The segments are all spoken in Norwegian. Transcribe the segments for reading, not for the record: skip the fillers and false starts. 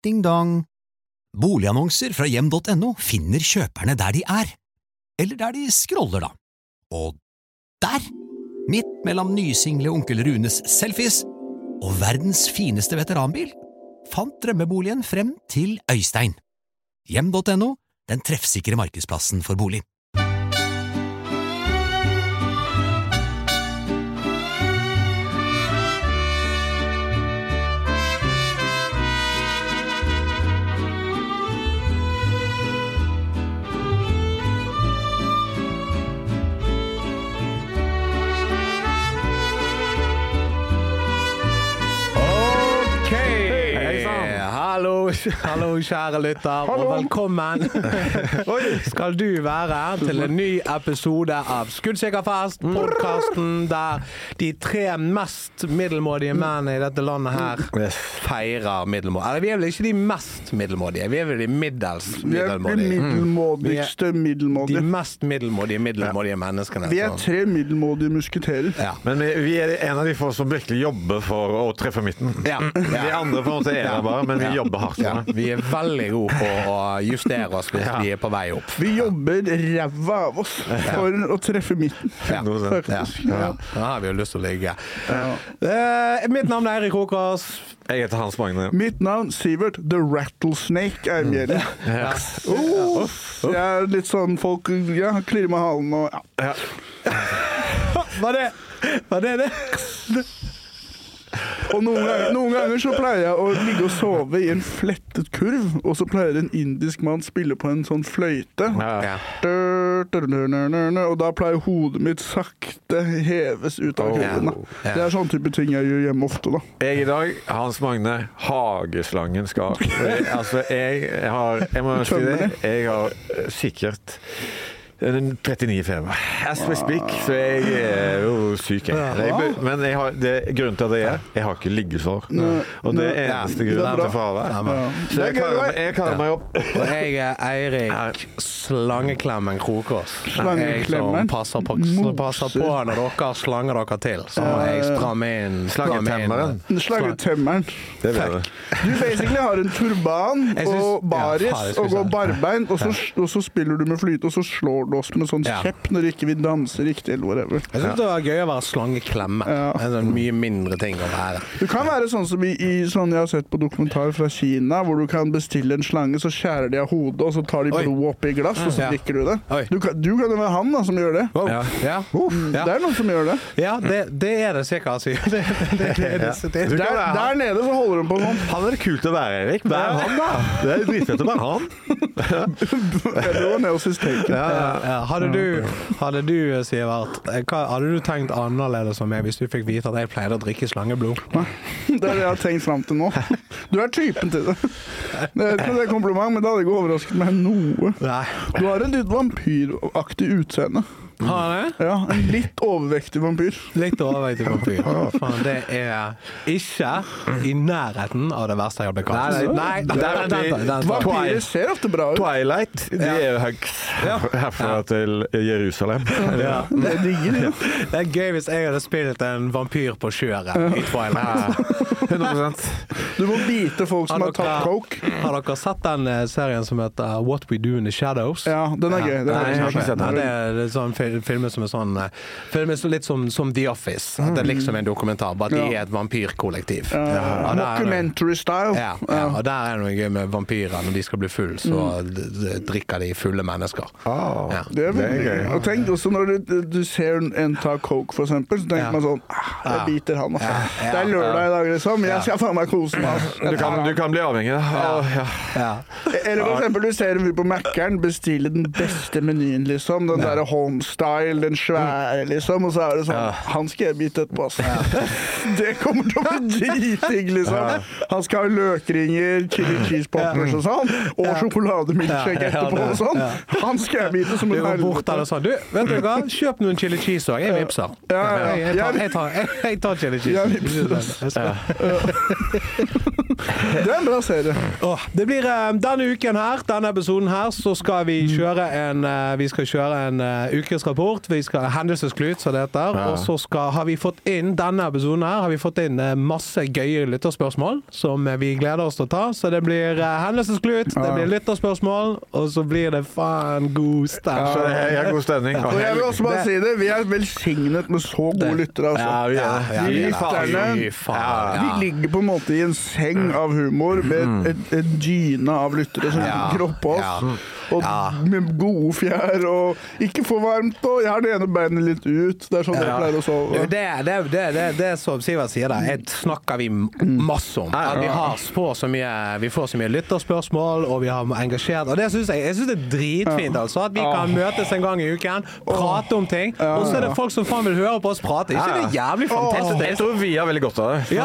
Ding dong. Boligannonser fra hjem.no finner kjøperne der de er. Eller der de scroller da. Og der, midt mellom nysingle onkel Runes selfies og verdens fineste veteranbil, fant drømmeboligen frem til Øystein. Hjem.no, den treffsikre markedsplassen for bolig. Hallo kjære lytter, og velkommen skal du være til en ny episode av Skuddsikkerfest, podcasten der de 3 mest middelmådige mennene i dette landet her feirer middelmådige. Eller vi vel ikke de mest middelmådige, vi vel de middels middelmådige. Vi middelmådigste middelmådige. De mest middelmådige menneskene. Vi 3 middelmådige musketerer. Ja. Men vi en av de få som virkelig jobber for å treffe midten. Ja. De andre på en måte det bare, men vi jobber hardt. Ja, vi veldig gode på å justere oss hvis vi på vei opp. Vi jobber ræva av oss for å treffe midten. Ja. Da har vi jo lyst til å ligge. Mitt navn Eirik Håkås. Jeg heter Hans Magne. Mitt navn Sivert The Rattlesnake Eimgjerde. Jeg litt sånn folk klirrer med halen og Hva er det? Og noen ganger så pleier jeg å ligge og sove i en flettet kurv, og så pleier en indisk mann spille på en sånn fløyte. Og da pleier hodet mitt sakte heves ut av kurven. Det sånn type ting jeg gjør hjemme ofte da. Jeg i dag, Hans Magne, hageslangen skal. Altså, jeg må si det, jeg har sikkert 39 feber. As we speak, så jeg jo syk. Men grunnen til at jeg har ikke liggesår. Og det eneste grunnen til fravær. Så jeg kaller meg opp. Og jeg Eirik Slangeklemmen Krokås. Jeg som passer på når dere slanger dere til. Så må jeg stramme inn. Slangetemmeren. Du basically har en turban og baris og går barbein, og så spiller du med flyte, og så slår oss med sånn kjepp når ikke vi danser riktig eller whatever. Jeg synes det var gøy å være slangeklemme. En sånn mye mindre ting å være. Du kan være sånn som sånn jeg har sett på dokumentar fra Kina, hvor du kan bestille en slange, så skjærer de av hodet, og så tar de blod oppi i glass, og så drikker du det. Du kan jo være han da, som gjør det. Det noen som gjør det. Ja, det det sikkert. Der nede så holder de på sånn. Han det kult å være, Erik. Vær han da. Det dritfett å være han. Det var ned hos steken. Hadde du, Sivert, hadde du tenkt annerledes om meg hvis du fikk vite at jeg pleide å drikke slangeblod? Nei, det jeg har tenkt frem til nå. Du typen til det. Det ikke kompliment, men det hadde ikke overrasket meg noe. Du har en litt vampyraktig utseende. Har det? Ja, en litt overvektig vampyr. Litt overvektig vampyr. Faen, det ikke i nærheten av det verste jeg har blitt kalt. Nei, vampyrer ser ofte bra ut. Twilight, de jo hugs herfra til Jerusalem. Det gøy hvis jeg hadde spilt en vampyr på kjøret i Twilight. 100%. Du må bite folk som har tatt coke. Har dere sett den serien som heter What We Do in the Shadows? Ja, den gøy. Nei, jeg har ikke sett den. Det sånn filmer som sånn filmer litt som The Office. Det liksom en dokumentar, bare de et vampyrkollektiv. Documentary style. Og der noe gøy med vampyrer. Når de skal bli full, så drikker de fulle mennesker. Det veldig gøy. Og tenk også når du ser en ta coke for eksempel, så tenker man sånn, jeg biter han. Det lørdag i dag liksom, jeg skal faen meg kose meg. Du kan bli avhengig. Eller for eksempel, du ser en fyr på Mac-eren bestille den beste menyen liksom, den der homestyle, den svære liksom, og så det sånn, han skal jeg bite etterpå, det kommer til å bli driting liksom. Han skal ha løkringer, chili cheese poppers og sånn, og sjokolademilkshake etterpå og sånn. Han skal jeg bite som en helvete. Du går bort der og sånn, du, vet du hva, kjøp noen chili cheese også, jeg vipser. Jeg tar chili cheese. Jeg vipser. Det en bra serie. Det blir, denne uken her, denne episoden her, så skal vi kjøre en ukesrapport. Vi skal hendelsesklut, så det heter. Og så har vi fått inn denne episoden her, har vi fått inn masse gøye lytterspørsmål som vi gleder oss til å ta. Så det blir hendelsesklut, det blir lytterspørsmål, og så blir det faen god stemning. Så det er god stemning. Og jeg vil også bare si det, vi er velsignet med så gode lyttere, altså. Vi ligger på en måte i en seng av humor med et dyne av lyttere som ligger oppå oss. Og med gode fjær og ikke for varmt, og jeg har det ene beinet litt ut. Det er sånn jeg pleier å sove. Det som Sivert sier der, snakker vi masse om. At vi får så mye lytterspørsmål, og vi har engasjert, og det synes jeg det er dritfint, altså, at vi kan møtes en gang i uken, prate om ting, og så er det folk som faen vil høre på oss prate. Ikke det jævlig fantastisk? Jeg tror vi har veldig godt av det.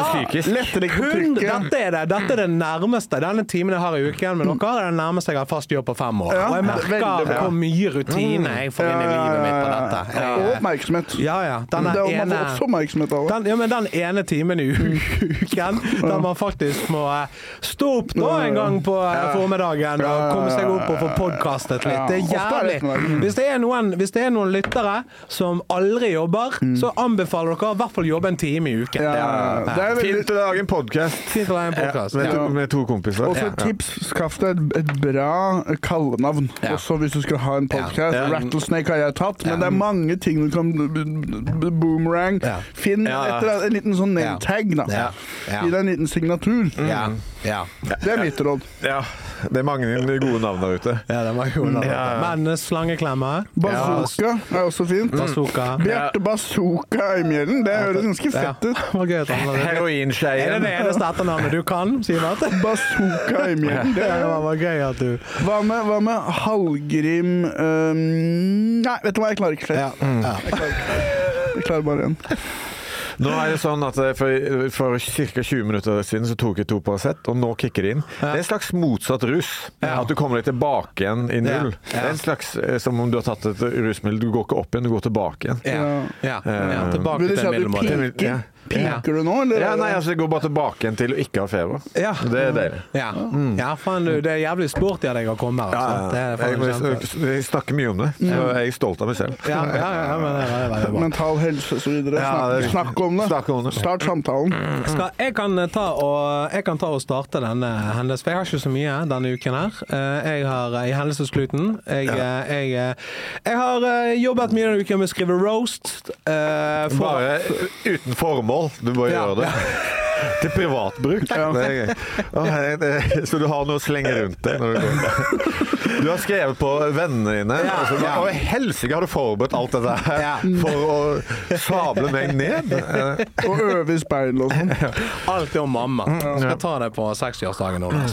Dette er det nærmeste. Denne timen jeg har i uken med dere er det nærmeste jeg har fast jobb på 5 år. Og jeg merker hvor mye rutine jeg får inn i livet mitt på dette. Og oppmerksomhet. Man får også oppmerksomhet av det. Men den ene timen i uken, der man faktisk må stå opp da en gang på formiddagen og komme seg opp og få podcastet litt. Det er jævlig. Hvis det er noen lyttere som aldri jobber, så anbefaler dere i hvert fall jobbe en time i uken. Det er fint å lage en podcast. Med 2 kompiser. Og så tips, skaff deg et bra kallenavn. Også hvis du skal ha en podcast. Rattlesnake har jeg tatt, men det er mange ting du kan boomerang. Finn etter en liten sånn name-tag da. Gi deg en liten signatur. Det er mitt råd. Det er mange gode navn der ute. Ja, det er mange gode navn. Men slangeklemmer. Bazooka er også fint. Bjarte Bazooka i mjellen. Det høres ganske fett ut. Heroinskeien. Er det eneste etternavnet du kan, Sivert? Bazooka i mjellen. Det var gøy at du... Hva med Hallgrim? Nei, vet du hva? Jeg klarer ikke flere. Jeg klarer bare en. Nå er det sånn at for cirka 20 minutter siden så tok jeg 2 Paracet, og nå kicker det inn. Det er en slags motsatt rus. At du kommer deg tilbake igjen i null. Det er en slags, som om du har tatt et rusmiddel, du går ikke opp igjen, du går tilbake igjen. Tilbake til middelmåte. Piker du nå, eller? Nei, altså jeg går bare tilbake igjen til å ikke ha feber. Det er deilig. Faen du, det er jævlig sporty av deg å komme her. Jeg snakker mye om det, så jeg er stolt av meg selv. Mental helse og så videre. Snakk om det. Start samtalen. Jeg kan ta og starte denne hendelsen, for jeg har ikke så mye denne uken her. Jeg har i hendelseskluten. Jeg har jobbet mye denne uken med å skrive roast. Bare uten formål. Du må gjøre det. Til privatbruk. Så du har noe å slenge rundt deg når du går. Du har skrevet på vennene dine, og helsike har du forberedt alt det der for å sable meg ned. Og øve i speil og sånn. Alt er om mamma. Jeg skal ta det på 60-årsdagen nå.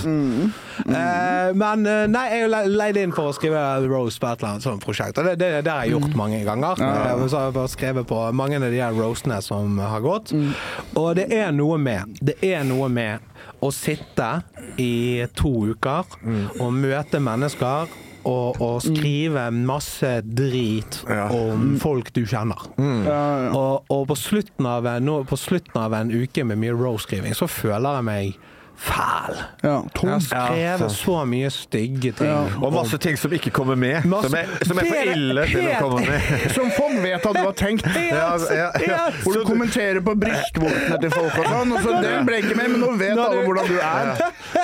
Men nei, jeg er leid inn for å skrive roast på et eller annet sånt prosjekt. Og det har jeg gjort mange ganger. Jeg har skrevet på mange av de her roastene som har gått. Og det er noe med å sitte i 2 uker og møte mennesker og skrive masse drit om folk du kjenner. Og på slutten av en uke med mye roast-skriving så føler jeg meg fæl. Jeg har skrevet så mye stygge ting. Og masse ting som ikke kommer med. Som er for ille til å komme med. Som folk vet at du har tenkt. Hvor du kommenterer på brystvortene til folk og sånn. Og så den ble ikke med, men nå vet alle hvordan du er.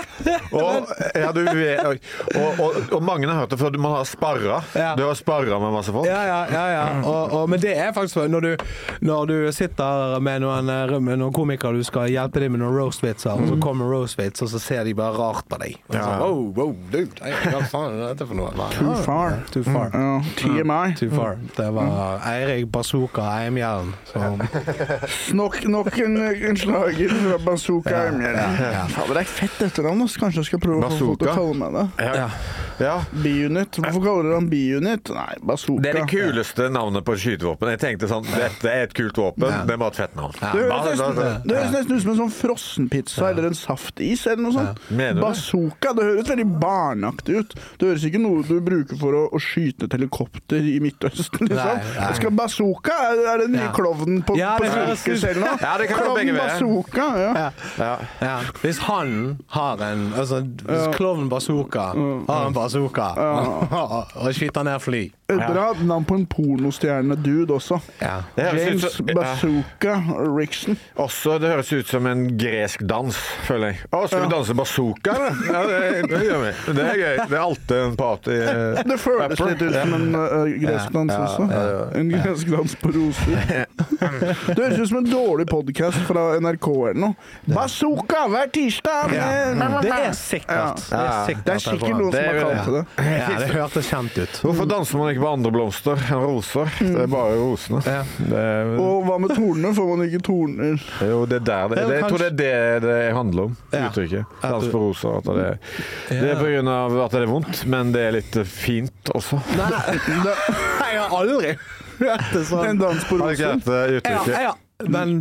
Og mange har hørt det, for man har sparret. Du har sparret med masse folk. Men det er faktisk når du sitter med noen komikere, du skal hjelpe dem med noen roast-vitser, og så kommer roast-vits, og så ser de bare rart på deg. Og så, wow, dude, hva faen er dette for noe? Too far. TMI. Too far. Det var Eirik Bazooka Eimjern. Nok en slager fra Bazooka Eimjern. Det er fett etternavn, kanskje jeg skal prøve å få folk til å kalle meg det. Ja. B-unit. Hvorfor kaller dere han B-unit? Nei, bazooka. Det er det kuleste navnet på et skytevåpen. Jeg tenkte sånn, dette er et kult våpen, det er bare et fett navn. Det høres nesten ut som en sånn frossenpizza eller en saftis eller noe sånt. Mener du? Bazooka, det høres veldig barnaktig ut. Det høres ikke noe du bruker for å skyte et helikopter i Midtøsten, liksom. Nei. Skal bazooka? Er det den nye klovnen på sirkus eller noe? Ja, det kan være begge veier. Bazooka, Ja. Hvis han har en klovn bazooka har en bazooka og skyter ned fly. Et bra navn på en pornostjerne dude også. Ja. James Bazooka Rickson. Også, det høres ut som en gresk dans, føler jeg. Skal vi danse bazooka, eller? Ja, det gjør vi. Det er gøy. Det er alltid en party. Det føles litt ut som en gresk dans også. En gresk dans på roser. Det høres ut som en dårlig podcast fra NRK eller noe. Bazooka hver tirsdag! Det er sikkert. Det er sikkert noen som har kalt det. Ja, det hørtes kjent ut. Hvorfor danser man ikke på andre blomster enn roser? Det er bare rosene. Og hva med tornene? Får man ikke torner? Jo, det er der det. Jeg tror det er det handler om, uttrykket. Dans på roser. At det er på grunn av at det er vondt, men det er litt fint også. Nei, jeg har aldri hørt det sånn. En dans på Har du ikke roser? hørt det uttrykket? Ja. Men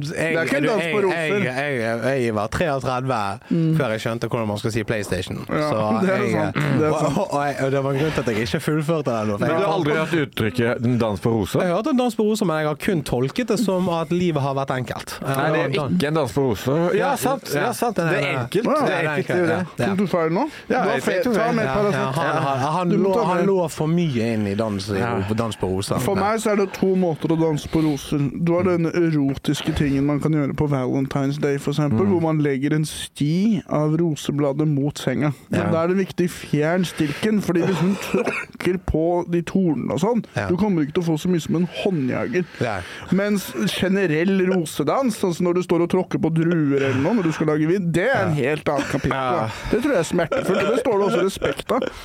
jeg var 33 før jeg skjønte hvordan man skal si PlayStation. Så det er sant. Det er sant. Og det var en grunn til at jeg ikke fullførte det. Men du har aldri hørt uttrykket en dans på roser? Jeg har hørt en dans på roser, men jeg har kun tolket det som at livet har vært enkelt. Nei, det er ikke en dans på roser. Ja, sant. Det er enkelt. Det er enkelt. Tok du feil nå? Ja, Ta med Paracet. Han lå for mye inn i dans på roser. For meg så er det to måter å danse på roser. Du har denne erotiske tingen man kan gjøre på Valentine's Day, for eksempel, hvor man legger en sti av rosebladet mot senga. Men da er det viktig fjern stilken, fordi hvis hun tråkker på de tornene og sånn, du kommer ikke til å få så mye som en håndjager. Mens generell rosedans, altså når du står og tråkker på druer eller noe, når du skal lage vin, det er en helt annen kapittel. Det tror jeg er smertefullt, og det står det også respekt av.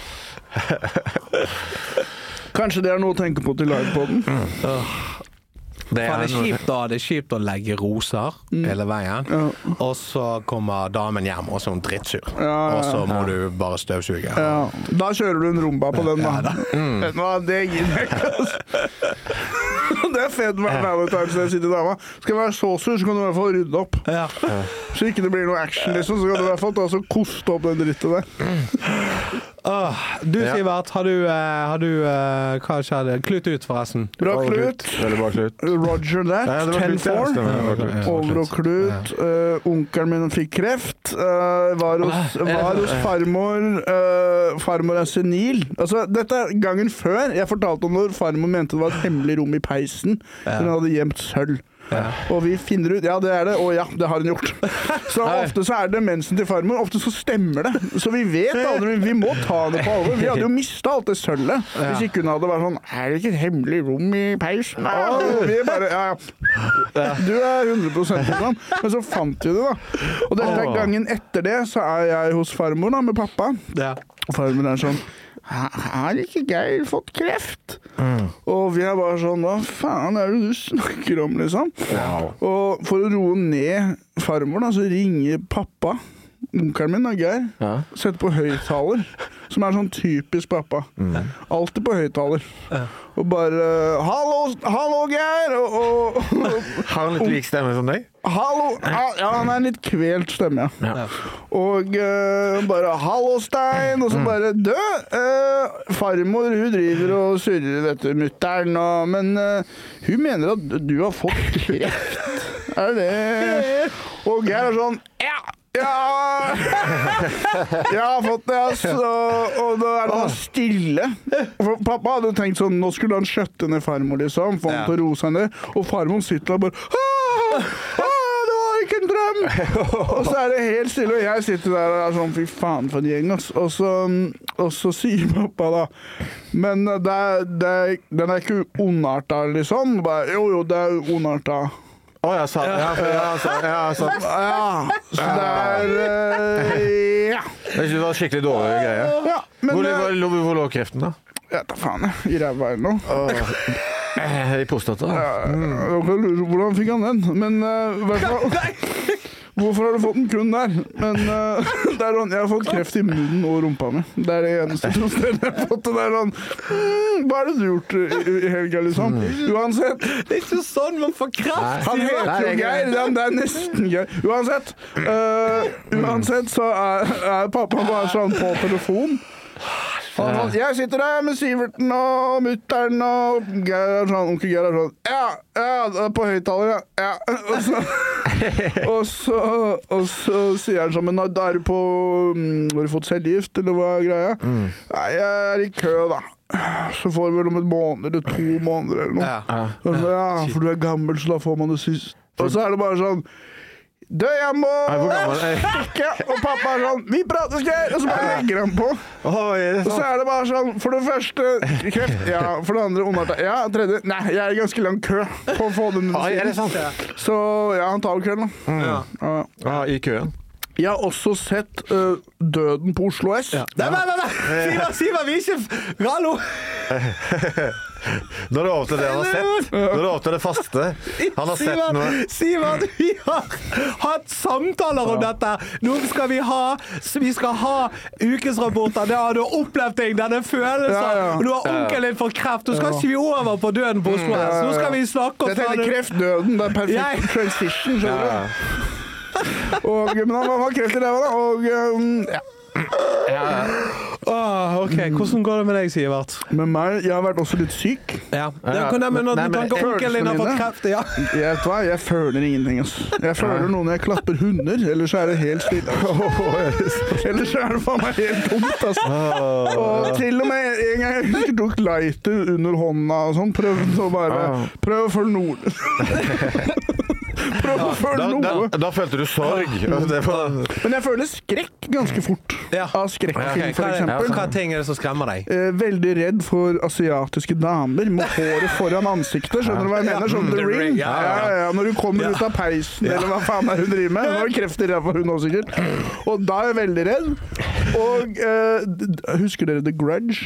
Kanskje det er noe å tenke på til livepodden? Det er kjipt å legge roser hele veien, og så kommer damen hjem og så er hun drittsur. Og så må du bare støvsuge. Da kjører du en rumba på den, da. Det gir meg ikke, altså. Det er fett med Valentine's Day, sier til dama. Skal jeg være så sur, så kan du i hvert fall rydde opp. Så ikke det blir noe action, liksom, så kan du i hvert fall ta og koste opp den drittet der. Du, Sivert, har du hva skjedde? Klut ut, forresten. Bra klut. Veldig bra klut. Roger that, 10-4. Over og klut. Onkelen min fikk kreft. Var hos farmor. Farmor er senil. Altså, dette er gangen før. Jeg fortalte om når farmor mente det var et hemmelig rom i peisen. Hun hadde gjemt sølv. Og vi finner ut, det er det, og det har hun gjort. Så ofte så er demensen til farmor, ofte så stemmer det. Så vi vet aldri, vi må ta det på alvor. Vi hadde jo mistet alt det sølvet. Hvis ikke hun hadde vært sånn, er det ikke et hemmelig rom i peisen? Vi bare, du er 100% sånn. Men så fant vi det, da. Og dette gangen etter det, så er jeg hos farmor da, med pappa. Og farmor er sånn, har ikke Geir fått kreft? Og vi er bare sånn, hva faen er det du snakker om, liksom? Og for å roe ned farmor da, så ringer pappa, onkelen min da, Geir, setter på høyttaler, som er sånn typisk pappa. Alltid på høyttaler. Og bare, hallo Geir! Har han litt lik stemme som deg? Hallo! Ja, han er en litt kvelt stemme, Og bare, hallo Stein! Og så bare, farmor, hun driver og surrer dette mutteren, men hun mener at du har fått kreft. Er det? Og Geir er sånn, jeg har fått det, og da er det stille. For pappa hadde tenkt sånn, nå skulle han skjøtte ned farmor, liksom, få han til å roe seg ned, og farmor sitter der bare, det var ikke en drøm! Og så er det helt stille, og jeg sitter der og er sånn, fy faen for en gjeng, og så sier pappa da, men den er ikke ondartet, liksom, bare, jo, det er ondartet. Så det det var skikkelig dårlig greie. Hvor lå kreften da? Ja, da faen, i ræva eller noe. I prostata. Hvordan fikk han den? Men Hvorfor har du fått den kun der? Men det er sånn, jeg har fått kreft i munnen og rumpa mi. Det er det eneste to stedene jeg har fått. Og det er sånn, hva har du gjort i helga, liksom? Uansett. Det er ikke sånn man får kreft. Han heter jo Geir, det er nesten Geir. Uansett så er pappa bare sånn på telefon. Jeg sitter der med Siverten og mutteren og Geir er sånn, onkel Geir er sånn, ja, det er på høyttaler, ja. Og så sier han sånn, men da er du på, har du fått cellegift, eller hva er greia? Nei, jeg er i kø da. Så får vi vel om et måned eller 2 måneder eller noe. Ja, for du er gammel, så da får man det sist. Og så er det bare sånn, jeg må stikke, og pappa er sånn, vi prater Geir, og så bare legger han på. Og så er det bare sånn, for det første, kreft, ja, for det andre, ondartet, ja, tredje, nei, jeg er i ganske lang kø på å få den medisinen. Så ja, han tar jo kvelden da. I køen. Jeg har også sett Døden på Oslo S. Nei, Siver, vi ikke... Hallo! Nå er det over til det han har sett. Nå er det over til det faste. Han har sett noe. Siver, vi har hatt samtaler om dette. Nå skal vi skal ha ukesrapporter. Det har du opplevd ting, denne følelsen. Og du har onkel din for kreft. Nå skal ikke vi over på Døden på Oslo S. Nå skal vi snakke om... Dette heter kreftdøden. Det er perfekt transition, skjønner du? Men han var kreft i ræva da, og ok, hvordan går det med deg, Sivert? Med meg, jeg har vært også litt syk. Men når du tenker onkel din har fått kreft, jeg føler ingenting, jeg føler noe når jeg klapper hunder, ellers er det helt stille. Ellers er det for meg helt tomt, og til og med en gang jeg tok lighter under hånda og sånn, prøv å følge noe. Da følte du sorg. Men jeg føler skrekk ganske fort av skrekkfilm, for eksempel. Hva ting er det som skremmer deg? Veldig redd for asiatiske damer med håret foran ansiktet. Skjønner du hva jeg mener? Sånn The Ring. Når du kommer ut av peisen, eller hva faen er hun driver med. Nå har kreft i ræva hun også sikkert. Og da er jeg veldig redd. Og husker dere The Grudge?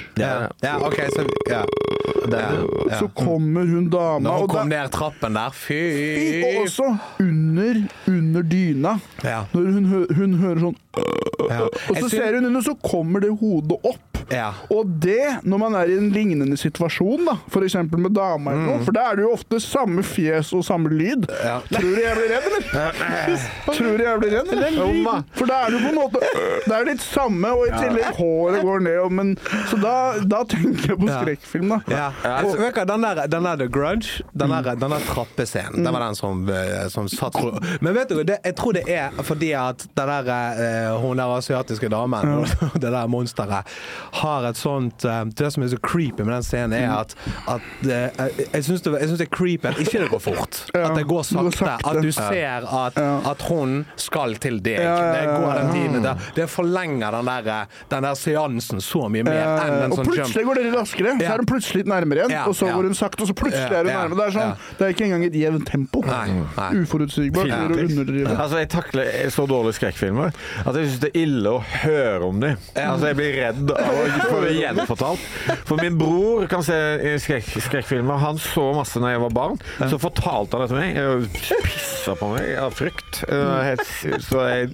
Så kommer hun dama. Når hun kom ned trappen der, fy. Og også under dyna. Når hun hører sånn og så ser hun under, så kommer det hodet opp. Og det, når man er i en lignende situasjon da, for eksempel med dama eller noe, for da er det jo ofte samme fjes og samme lyd. Tror du jeg blir redd, eller? Tror du jeg blir redd, eller? For da er det på en måte, det er litt samme, og i tillegg håret går ned, så da tenker jeg på skrekkfilm da. Den der The Grudge, den der trappescenen, det var den som satt. Men vet du, jeg tror det er fordi at den der, hun der asiatiske damen, det der monsteret, har et sånt, det som er så creepy med den scenen er at jeg synes det er creepy at ikke det går fort, at det går sakte, at du ser at hun skal til deg, det går den tiden der, det forlenger den der seansen så mye mer enn en sånn jump. Og plutselig går det litt raskere, så er den plutselig litt nærmere igjen, og så går den sakte, og så plutselig er den nærmere. Det er sånn, det er ikke engang et jevnt tempo. Uforutsigbart, eller underdrivet. Altså, jeg takler så dårlige skrekkfilmer at jeg synes det er ille å høre om dem. Altså, jeg blir redd av å få det gjenfortalt. For min bror kan se skrekkfilmer. Han så masse når jeg var barn. Så fortalte han det til meg. Jeg pisset på meg av frykt. Så jeg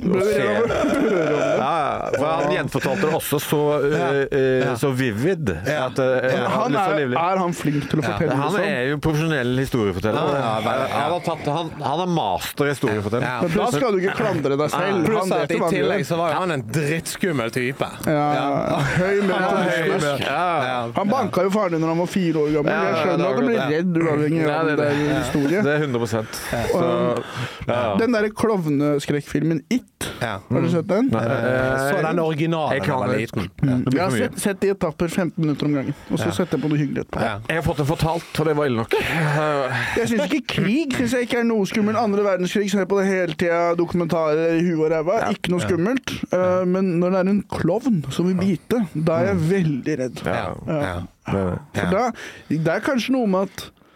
for han gjenfortalte det også så vivid. Er han flink til å fortelle det sånn? Han er jo profesjonell historieforteller. Han er master i historieforteller. Men da skal du ikke klandre deg selv. Pluss at i tillegg så var han en drittskummel type. Høy Han banka jo faren din når han var 4 år gammel. Jeg skjønner at du blir redd uavhengig av den der historie. Det er 100%. Den der klovneskrekkfilmen It, har du sett den? Så den originalen da var liten. Jeg har sett i etapper 15 minutter om gangen, og så setter jeg på noe hyggelig etterpå. Jeg har fått det fortalt, og det var ille nok. Jeg synes ikke krig synes jeg ikke er noe skummelt. Andre verdenskrig ser jeg på det hele tiden, dokumentarer i huet og ræva, ikke noe skummelt. Men når det er en klovn som vil bite, da er jeg veldig redd. For det er kanskje noe med at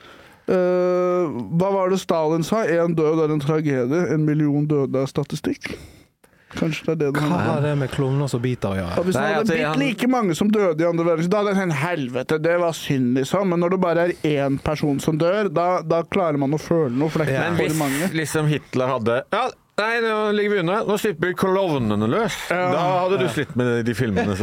hva var det Stalin sa? En død er en tragedie, 1 million døde er statistikk. Kanskje det er det det Hva har det med klovner som biter å gjøre? Hvis det hadde blitt like mange som døde i andre verdenskrig, da hadde det en helvete, det var synd liksom. Men når det bare er én person som dør, da klarer man å føle noe, for det er ikke for mange. Men hvis liksom Hitler hadde Nei, nå ligger vi unna. Nå slipper vi klovnene løs. Da hadde du slitt med de filmene.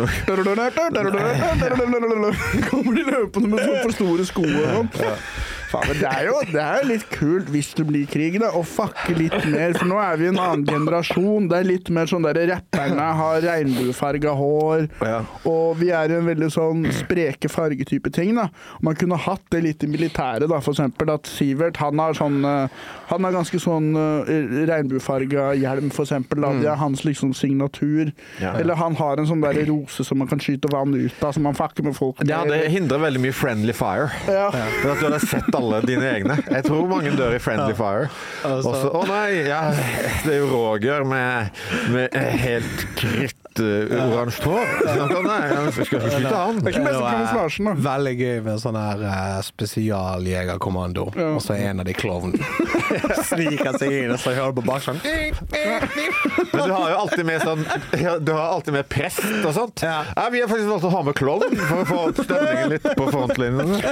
Kommer de løpende med for store sko og sånn. Faen, men det er jo litt kult hvis det blir krig da, og fucke litt mer, for nå vi en annen generasjon. Det litt mer sånn der rapperne har regnbuefarget hår, og vi i en veldig sånn spreke fargetype ting da. Man kunne hatt det litt i militæret da, for eksempel at Sivert, han har ganske sånn regnbuefarget hjelm for eksempel, da. Det hans liksom signatur. Eller han har en sånn der rose som man kan skyte vann ut av, som man fucker med folk med. Ja, det hindrer veldig mye friendly fire. For at du hadde sett alle dine egne. Jeg tror mange dør i friendly fire. Også, nei, det jo Roger med helt kritt oransje hår. Nei, jeg skal ikke skyte han. Det ikke mest kamuflasjen da. Veldig gøy med sånn her spesialjegerkommando, og så en av de klovnene sniker seg inn, og så hører på bak sånn. Men du har jo alltid med sånn, du har alltid med prest og sånt. Vi har faktisk valgt å ha med klovn for å få opp stemningen litt på frontlinjene.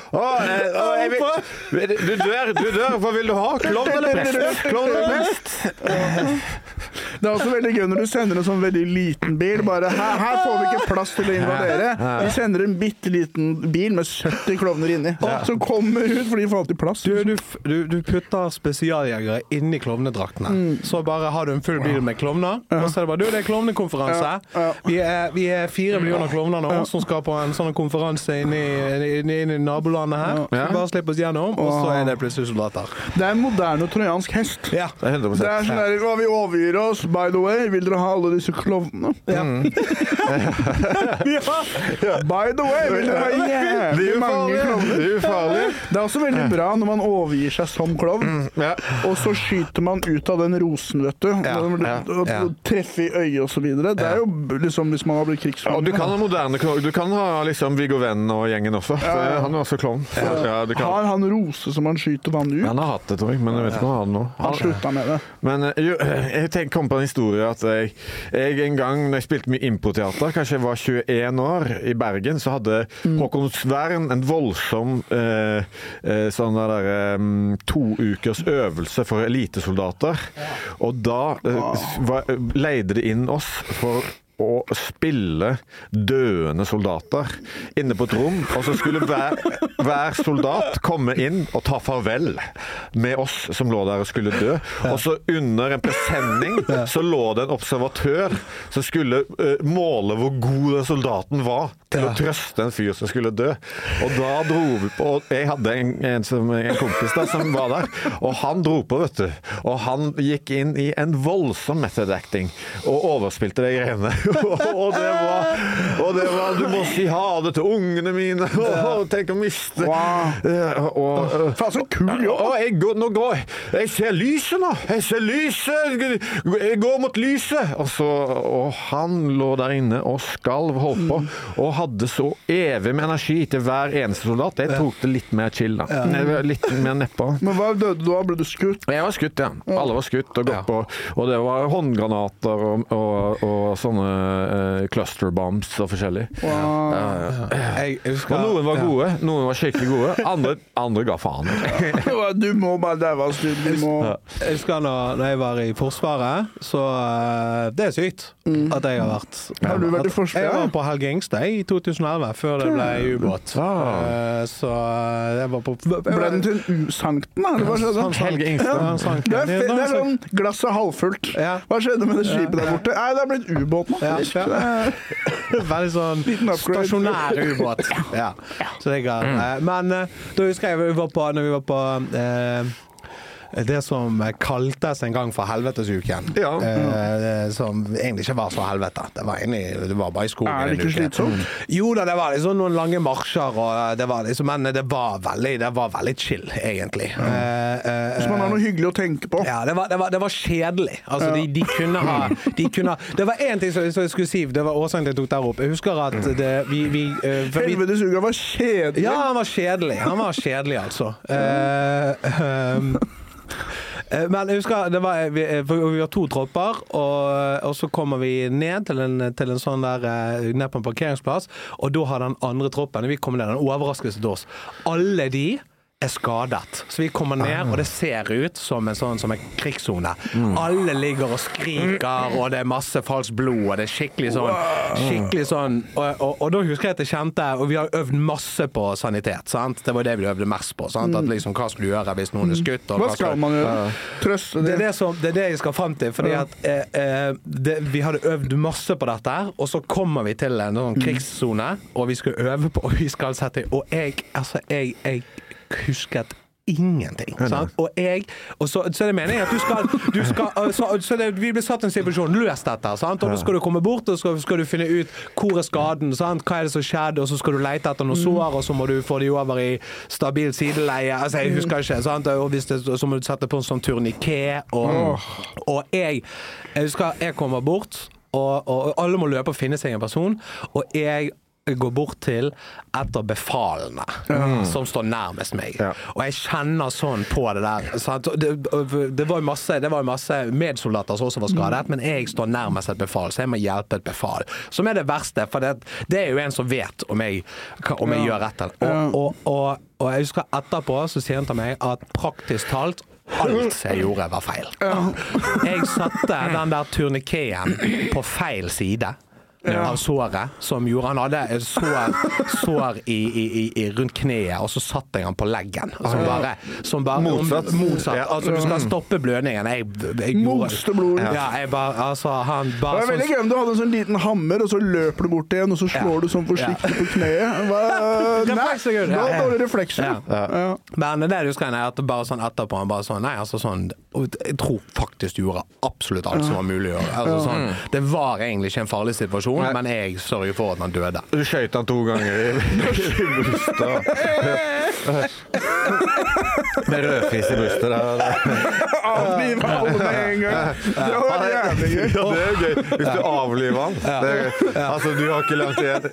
Du dør, hva vil du ha? Klovn eller prest? Klovn eller prest? Det også veldig gøy når du sender en sånn veldig liten bil, bare her får vi ikke plass til å invadere. Vi sender en bitteliten bil med 70 klovner inni, som kommer ut fordi de får alltid plass. Du putter spesialjegere inn i klovnedraktene, så bare har du en full bil med klovner, og så det bare, det klovnekonferanse. Vi 4 millioner klovner nå, som skal på en sånn konferanse inn i nabolandet her, så bare slipp oss gjennom, og så det plutselig soldater. Det en moderne trojansk hest. Ja, det 100%. Det sånn der, hva vi overgir oss, by the way, vil dere ha alle disse klovnene? By the way, vil dere ha jævlig mange klovner? Det ufarlig. Det også veldig bra når man overgir seg som klovn, og så skyter man ut av den rosen, vet du, og treffer i øyet og så videre. Det jo liksom hvis man har blitt krigsfange. Og du kan ha moderne klovn, du kan ha liksom Viggo Venn og gjengen også. Han også klovn. Har han rose som han skyter vann ut? Han har hatt det, tror jeg, men jeg vet ikke om han har det nå. Han sluttet med det. Men jeg kom på en historie at jeg en gang, når jeg spilte mye improteater, kanskje jeg var 21 år i Bergen, så hadde Håkon Svern en voldsom sånn der 2 ukers øvelse for elitesoldater. Og da leide det inn oss for å spille døende soldater inne på et rom, og så skulle hver soldat komme inn og ta farvel med oss som lå der og skulle dø. Og så under en presenning så lå det en observatør som skulle måle hvor god den soldaten var til å trøste en fyr som skulle dø. Og da dro vi på, og jeg hadde en kompis der som var der, og han dro på, vet du. Og han gikk inn i en voldsom method acting og overspilte de greiene. Og det var du må si ha det til ungene mine, tenk å miste. Faen, så kul jobb. Jeg ser lyset nå, jeg går mot lyset. Og han lå der inne og skalv, holdt på, og hadde så evig med energi til hver eneste soldat. Jeg tok det litt mer chill da. Litt mer nedpå. Men hva døde du da? Ble du skutt? Jeg var skutt, ja. Alle var skutt og gått på, og det var håndgranater og sånne cluster bombs og forskjellig. Og noen var gode, noen var skikkelig gode, andre ga faen. Du må bare dævas, du må... Jeg husker når jeg var i Forsvaret, så det sykt at jeg har vært. Har du vært i Forsvaret? Jeg var på Helge Ingstad i 2011, før det ble ubåt. Så jeg var på... Ble den til sankten, eller hva skjedde? Helge Ingstad. Det sånn glasset halvfullt. Hva skjedde med det skipet der borte? Nei, det har blitt ubåt nå. Veldig sånn stasjonær ubåt. Så det men da husker jeg når vi var på det som kaltes en gang for helvetesuken, som egentlig ikke var så helvete. Det var bare i skogen. Det ikke slitsomt? Jo da, det var liksom noen lange marsjer, og det var liksom, men det var veldig chill, egentlig. Hvis man har noe hyggelig å tenke på. Ja, det var kjedelig. Altså, de kunne det var en ting som jeg skulle si, det var årsaken til jeg tok der opp. Jeg husker at helvetesuken var kjedelig? Ja, han var kjedelig, altså. Men jeg husker vi var 2 tropper, og så kommer vi ned til en sånn der ned på en parkeringsplass, og da har den andre troppen, vi kommer ned, den overraskelse til oss. Alle de skadet. Så vi kommer ned, og det ser ut som en krigszone. Alle ligger og skriker, og det masse falskt blod, og det skikkelig sånn. Og da husker jeg at jeg kjente, og vi har øvd masse på sanitet, sant? Det var det vi øvde mest på, sant? At liksom, hva skal du gjøre hvis noen skutt? Hva skal man gjøre? Trøste det? Det det jeg skal frem til, fordi at vi hadde øvd masse på dette, og så kommer vi til en sånn krigszone, og vi skal øve på, og vi skal sette, og jeg husket ingenting, sant? Og så er det meningen at vi blir satt i en situasjon, løs dette, sant? Og da skal du komme bort, og så skal du finne ut hvor skaden, sant? Hva det som skjedde, og så skal du lete etter noen sår, og så må du få de over i stabil sideleie, altså jeg husker ikke, sant? Og hvis så må du sette på en sånn turniké, og jeg husker, jeg kommer bort, og alle må løpe og finne seg en person, og jeg går bort til etter befalene som står nærmest meg. Og jeg kjenner sånn på det der. Sant? Det var masse medsoldater som også var skadet, men jeg står nærmest et befal, så jeg må hjelpe et befal. Som er det verste, for det er jo en som vet om jeg gjør rett. Og jeg husker etterpå, så sier han til meg at praktisk talt alt jeg gjorde var feil. Jeg satte den der turnikeen på feil side av såret, som gjorde han hadde sår rundt kneet, og så satte jeg han på leggen, som bare motsatt. Altså du skal stoppe blødningen. Moste blodet. Ja, jeg bare, altså han bare det var veldig gøy om du hadde en sånn liten hammer, og så løper du bort igjen, og så slår du sånn forsiktig på kneet. Nei, da var det reflekser. Men det du skal er at bare sånn etterpå, han bare sånn, nei, altså sånn, jeg tror faktisk du gjorde absolutt alt som var mulig å gjøre. Altså sånn, det var egentlig ikke en farlig situasjon, men jeg sørger for at han døde. Du skjøt han 2 ganger i brystet. Med rødfis i brystet. Avlivet alle med en gang. Det var jævlig gøy. Ja, det er gøy. Hvis du avliver han. Altså, du har ikke langt igjen.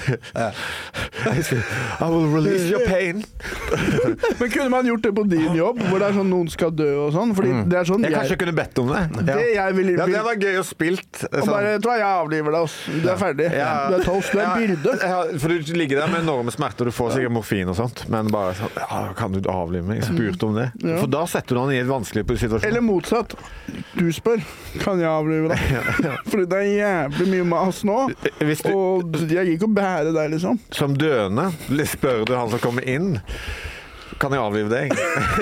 I will release your pain. Men kunne man gjort det på din jobb, hvor det er sånn noen skal dø og sånn? Fordi det er sånn jeg kanskje kunne bedt om det. Det var gøy å spilt. Og bare, tror jeg avliver deg også. Du er ferdig. Du er toast. Du er byrde. For du ligger der med enorme smerter, du får sikkert morfin og sånt, men bare sånn, kan du avlive meg? Jeg spurte om det. For da setter du han i et vanskelig situasjon. Eller motsatt. Du spør, kan jeg avlive deg? Fordi det er jævlig mye mas nå, og jeg gir ikke å bære deg, liksom. Som døende spør du han som kommer inn, kan jeg avlive deg?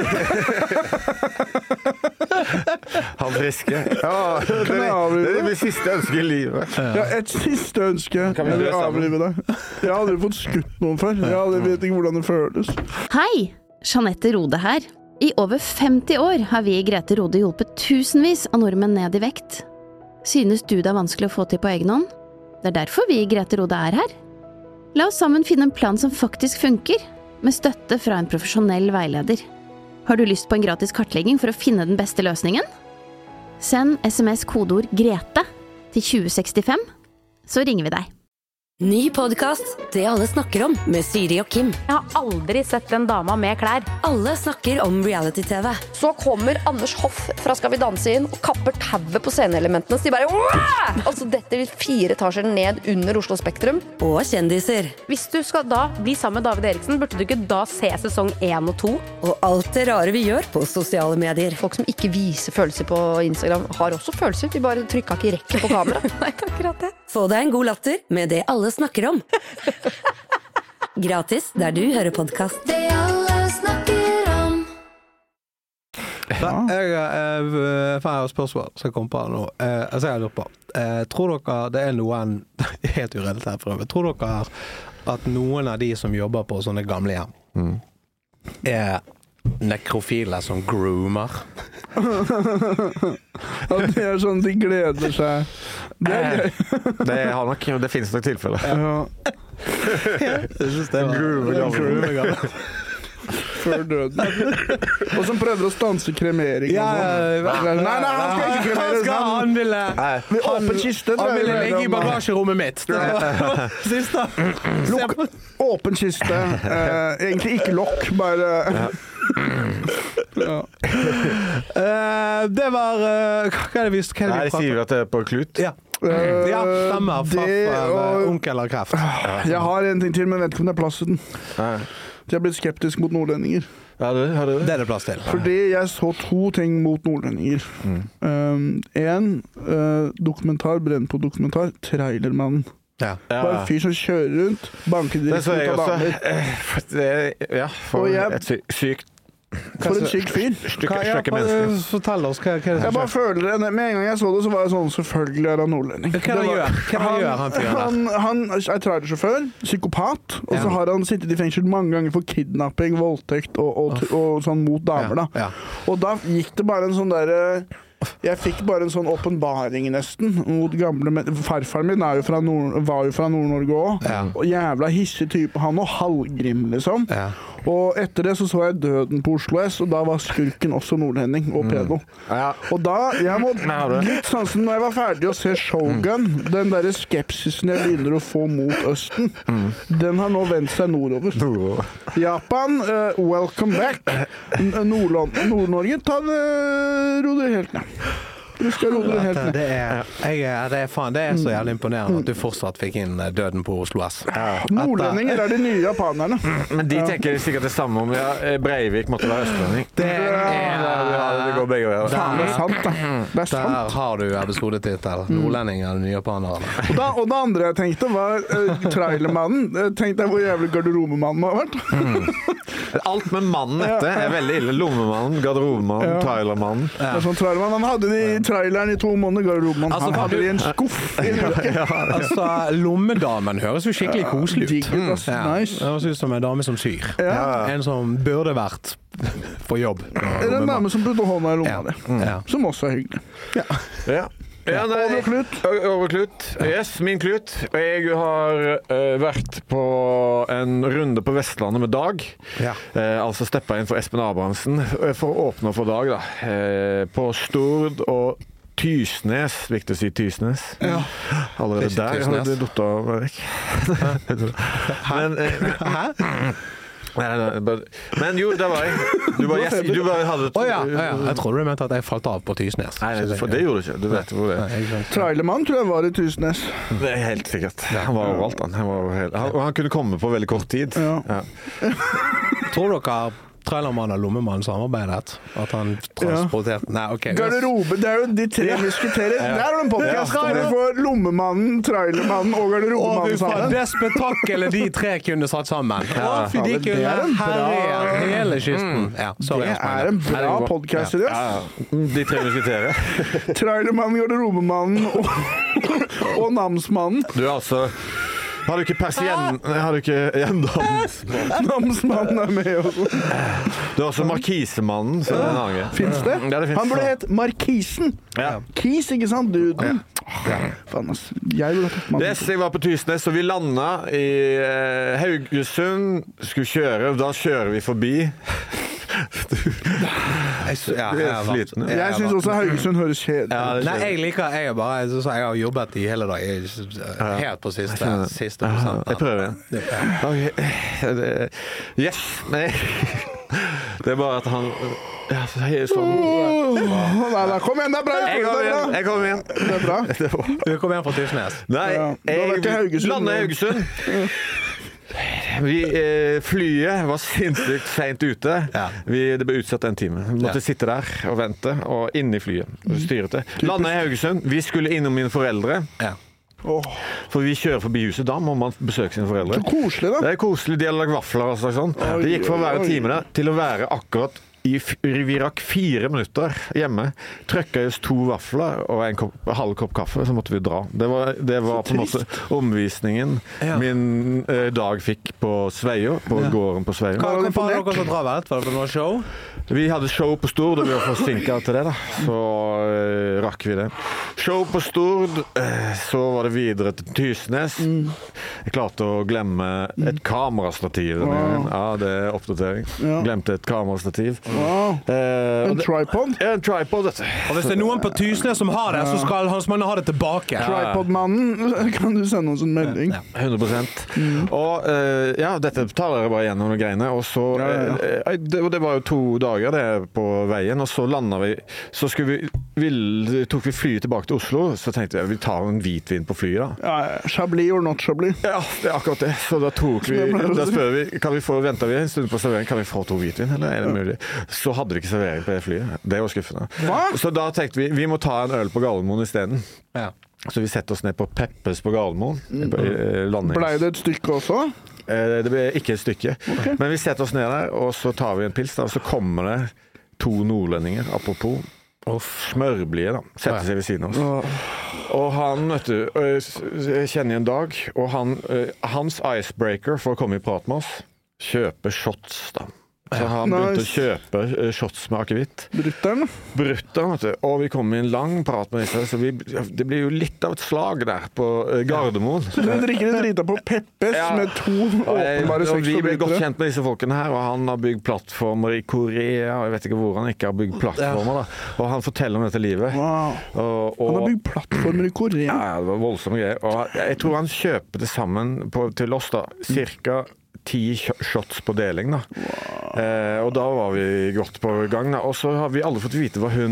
Han friske. Ja, det er mitt siste ønske i livet. Ja, et siste ønske. Jeg vil avlive deg. Jeg har aldri fått skutt noen før. Jeg vet ikke hvordan det føles. Hei, Jeanette Rode her. I over 50 år har vi i Grete Rode hjulpet tusenvis av nordmenn ned i vekt. Synes du det er vanskelig å få til på egen hånd? Det er derfor vi i Grete Rode er her. La oss sammen finne en plan som faktisk funker, med støtte fra en profesjonell veileder. Har du lyst på en gratis kartlegging for å finne den beste løsningen? Send SMS kodeord GRETE til 2065, så ringer vi deg. Ny podcast, Det alle snakker om, med Siri og Kim. Jeg har aldri sett en dame med klær. Alle snakker om reality-TV. Så kommer Anders Hoff fra Skal vi danse inn og kapper tauet på sceneelementene. Så de bare, Wah! Altså dette 4 etasjer ned under Oslo Spektrum. Og kjendiser. Hvis du skal da bli sammen med David Eriksen, burde du ikke da se sesong 1 og 2? Og alt det rare vi gjør på sosiale medier. Folk som ikke viser følelser på Instagram har også følelser. De bare trykket ikke rekke på kamera. Nei, akkurat det. Få deg en god latter med Det alle snakker om. Gratis der du hører podcast. Det alle snakker om. Jeg har spørsmål som jeg kom på nå. Altså jeg lurer på. Tror dere det er noen, helt uredet her for øvrig, tror dere at noen av de som jobber på sånne gamle hjem er nekrofile som groomer? At det er sånn de gleder seg. Det er gøy. Det finnes nok tilfeller. Jeg synes det var groomer. Før døden. Og som prøver å stanse kremering. Nei, han skal ikke kremeres. Han ville åpen kiste. Han ville ligge i bagasjerommet mitt. Siste. Åpen kiste. Egentlig ikke lokk, bare... Det var hva er det vi prater? Nei, sier vi at det er på klut? Ja, stemmer. Onkel har kreft. Jeg har en ting til, men vet ikke om det er plass til den. Jeg ble skeptisk mot nordlendinger. Det det plass til. Fordi jeg så 2 ting mot nordlendinger. En dokumentar, brent på dokumentar, Trailermannen. Ja. Bare en fyr som kjører rundt, banker direkte ut av damer. For et sykt For en syk fyr. stykke mennesker. Fortell oss, hva er det Jeg som bare føler det, med en gang jeg så det, så var jeg sånn, selvfølgelig er han nordlending. Hva gjør han fyren der? Han er trailersjåfør, psykopat, og så har han sittet i fengsel mange ganger for kidnapping, voldtekt og sånn mot damer da. Og da gikk det bare en sånn der... Jeg fikk bare en sånn åpenbaring nesten mot gamle menn. Farfaren min var jo fra Nord-Norge også. Og jævla hissig type. Han og halvgrim, liksom. Og etter det så jeg Døden på Oslo S, og da var skurken også nordlending og pedo. Og da, litt sånn som når jeg var ferdig å se Shogun, den der skepsisen jeg begynner å få mot Østen, den har nå vendt seg nordover. Japan, welcome back. Nord-Norge, ro det helt ned. Du skal roe det helt ned. Det er så jævlig imponerende at du fortsatt fikk inn Døden på Oslo S. Nordlendinger er de nye japanerne. Men de tenker sikkert det samme om Breivik måtte være østlending. Det går begge veier. Det er sant, da. Det er sant. Der har du episodetittel. Nordlendinger er de nye japanerne. Og det andre jeg tenkte var Trailermannen. Tenkte jeg hvor jævlig garderobemannen har vært. Alt med mannen etter er veldig ille. Lommemannen, garderobemannen, trailermannen. Det er sånn Trailermannen. Han hadde de traileren i 2 måneder, garderoben. Han hadde i en skuff. Altså, lommedamen høres jo skikkelig koselig ut. Nice. Det høres ut som en dame som syr. En som burde vært på jobb. Det er en dame som putter hånda i lomma di. Som også er hyggelig. Overklut. Yes, min klut. Jeg har vært på en runde på Vestlandet med Dag. Altså steppet inn for Espen Abrahamsen for å åpne for Dag da. På Stord og Tysnes, viktig å si Tysnes. Allerede der har det dottet av vekk. Men jo, det var jeg. Du bare hadde Jeg tror du mente at jeg falt av på Tysnes. Nei, for det gjorde du ikke. Du vet hvor det er. Trailermann tror jeg var i Tysnes. Det er helt sikkert. Han var overalt, han kunne komme på veldig kort tid. Tror dere Trailermann og Lommemann samarbeidet? At han transporterte... Nei, ok. Garderobe, det er jo de 3 musketerer. Der er det en podcast hvor du får Lommemannen, Trailermannen og Garderobemannen sammen. Det spetakkelet de 3 kunne satt sammen. De kunne herje hele kysten. Det er en bra podcast i det. De 3 musketerer. Trailermannen, Garderobemannen og Namsmannen. Du er altså... Har du ikke persien... Har du ikke Namsmannen er med også. Du har også Markisemannen. Finns det? Han burde hett Markisen. Kis, ikke sant? Duden. Faen, ass. Jeg var på Tysnes, og vi landet i Haugesund. Skulle kjøre, da kjører vi forbi. Jeg synes også Haugesund høres kjedelig. Nei, jeg har jobbet i hele dag helt på siste prosent. Jeg prøver igjen. Yes, nei. Det er bare at han kom igjen, det er bra. Jeg kom igjen. Det er bra. Du kom igjen fra Tysnes. Nei, jeg landet i Haugesund. Flyet var sinnssykt sent ute. Det ble utsatt en time. Vi måtte sitte der og vente, og inne i flyet og styre til. Landet i Haugesund. Vi skulle innom mine foreldre. For vi kjører forbi huset, da må man besøke sine foreldre. Så koselig da. Det er koselig, de hadde lagt vafler og sånn. Det gikk fra å være time der til å være akkurat vi rakk 4 minutter hjemme, trykket oss 2 vafler og en halv kopp kaffe, så måtte vi dra. Det var på en måte omvisningen min Dag fikk på Sveio, på gården på Sveio. Hva var dere så travelt? Var det på noe show? Vi hadde show på Stord, og vi var forsinket til det da. Så rakk vi det. Show på Stord, så var det videre til Tysnes. Jeg klarte å glemme et kamerastativ. Det er oppdatering. Glemte et kamerastativ. En tripod? En tripod, dette. Og hvis det er noen på Tysnes som har det, så skal hans mann ha det tilbake. Tripodmannen, kan du sende oss en melding? 100%. Og dette tar dere bare gjennom de greiene. Og så, det var jo 2 dager det på veien, og så landet vi, så tok vi flyet tilbake til Oslo, så tenkte jeg, vi tar en hvitvin på flyet da. Chablis or not Chablis. Ja, det akkurat det. Så da spør vi, venter vi en stund på servering, kan vi få 2 hvitvin, eller er det mulig? Så hadde vi ikke servering på det flyet. Det var skuffende. Hva? Så da tenkte vi må ta en øl på Gardermoen i stedet. Ja. Så vi setter oss ned på Peppes på Gardermoen. Ble det et stykke også? Det ble ikke et stykke. Okay. Men vi setter oss ned der, og så tar vi en pils, og så kommer det 2 nordlendinger, apropos. Smørblide da, setter seg ved siden av oss. Og han, vet du, jeg kjenner en dag, og hans icebreaker for å komme i prat med oss, kjøper shots da. Så han begynte å kjøpe shots med akevitt. Brutteren, vet du. Og vi kom i en lang prat med disse, så det blir jo litt av et slag der på Gardermoen. Så du drikker en drita på Peppes med 2 åpenbare sexobjekter? Vi blir godt kjent med disse folkene her, og han har bygd plattformer i Korea, og jeg vet ikke hvor han ikke har bygd plattformer da. Og han forteller om dette livet. Wow. Han har bygd plattformer i Korea? Ja, det var voldsomme greier. Og jeg tror han kjøper det sammen til oss da, cirka 10 shots på deling da. Wow. Og da var vi godt på gang da. Og så har vi alle fått vite hva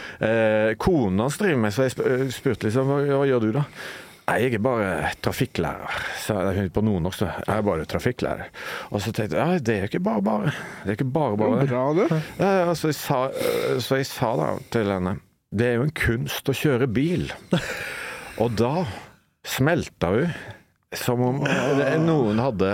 kona hans driver med, så jeg spurte liksom, hva gjør du da? Nei, jeg er bare trafikklærer, så jeg på nordnorsk, jeg er bare trafikklærer. Og så tenkte jeg, det er ikke bare. Det er ikke bare det. Bra det. Så jeg sa da til henne, det er jo en kunst å kjøre bil. Og da smelta hun, som om noen hadde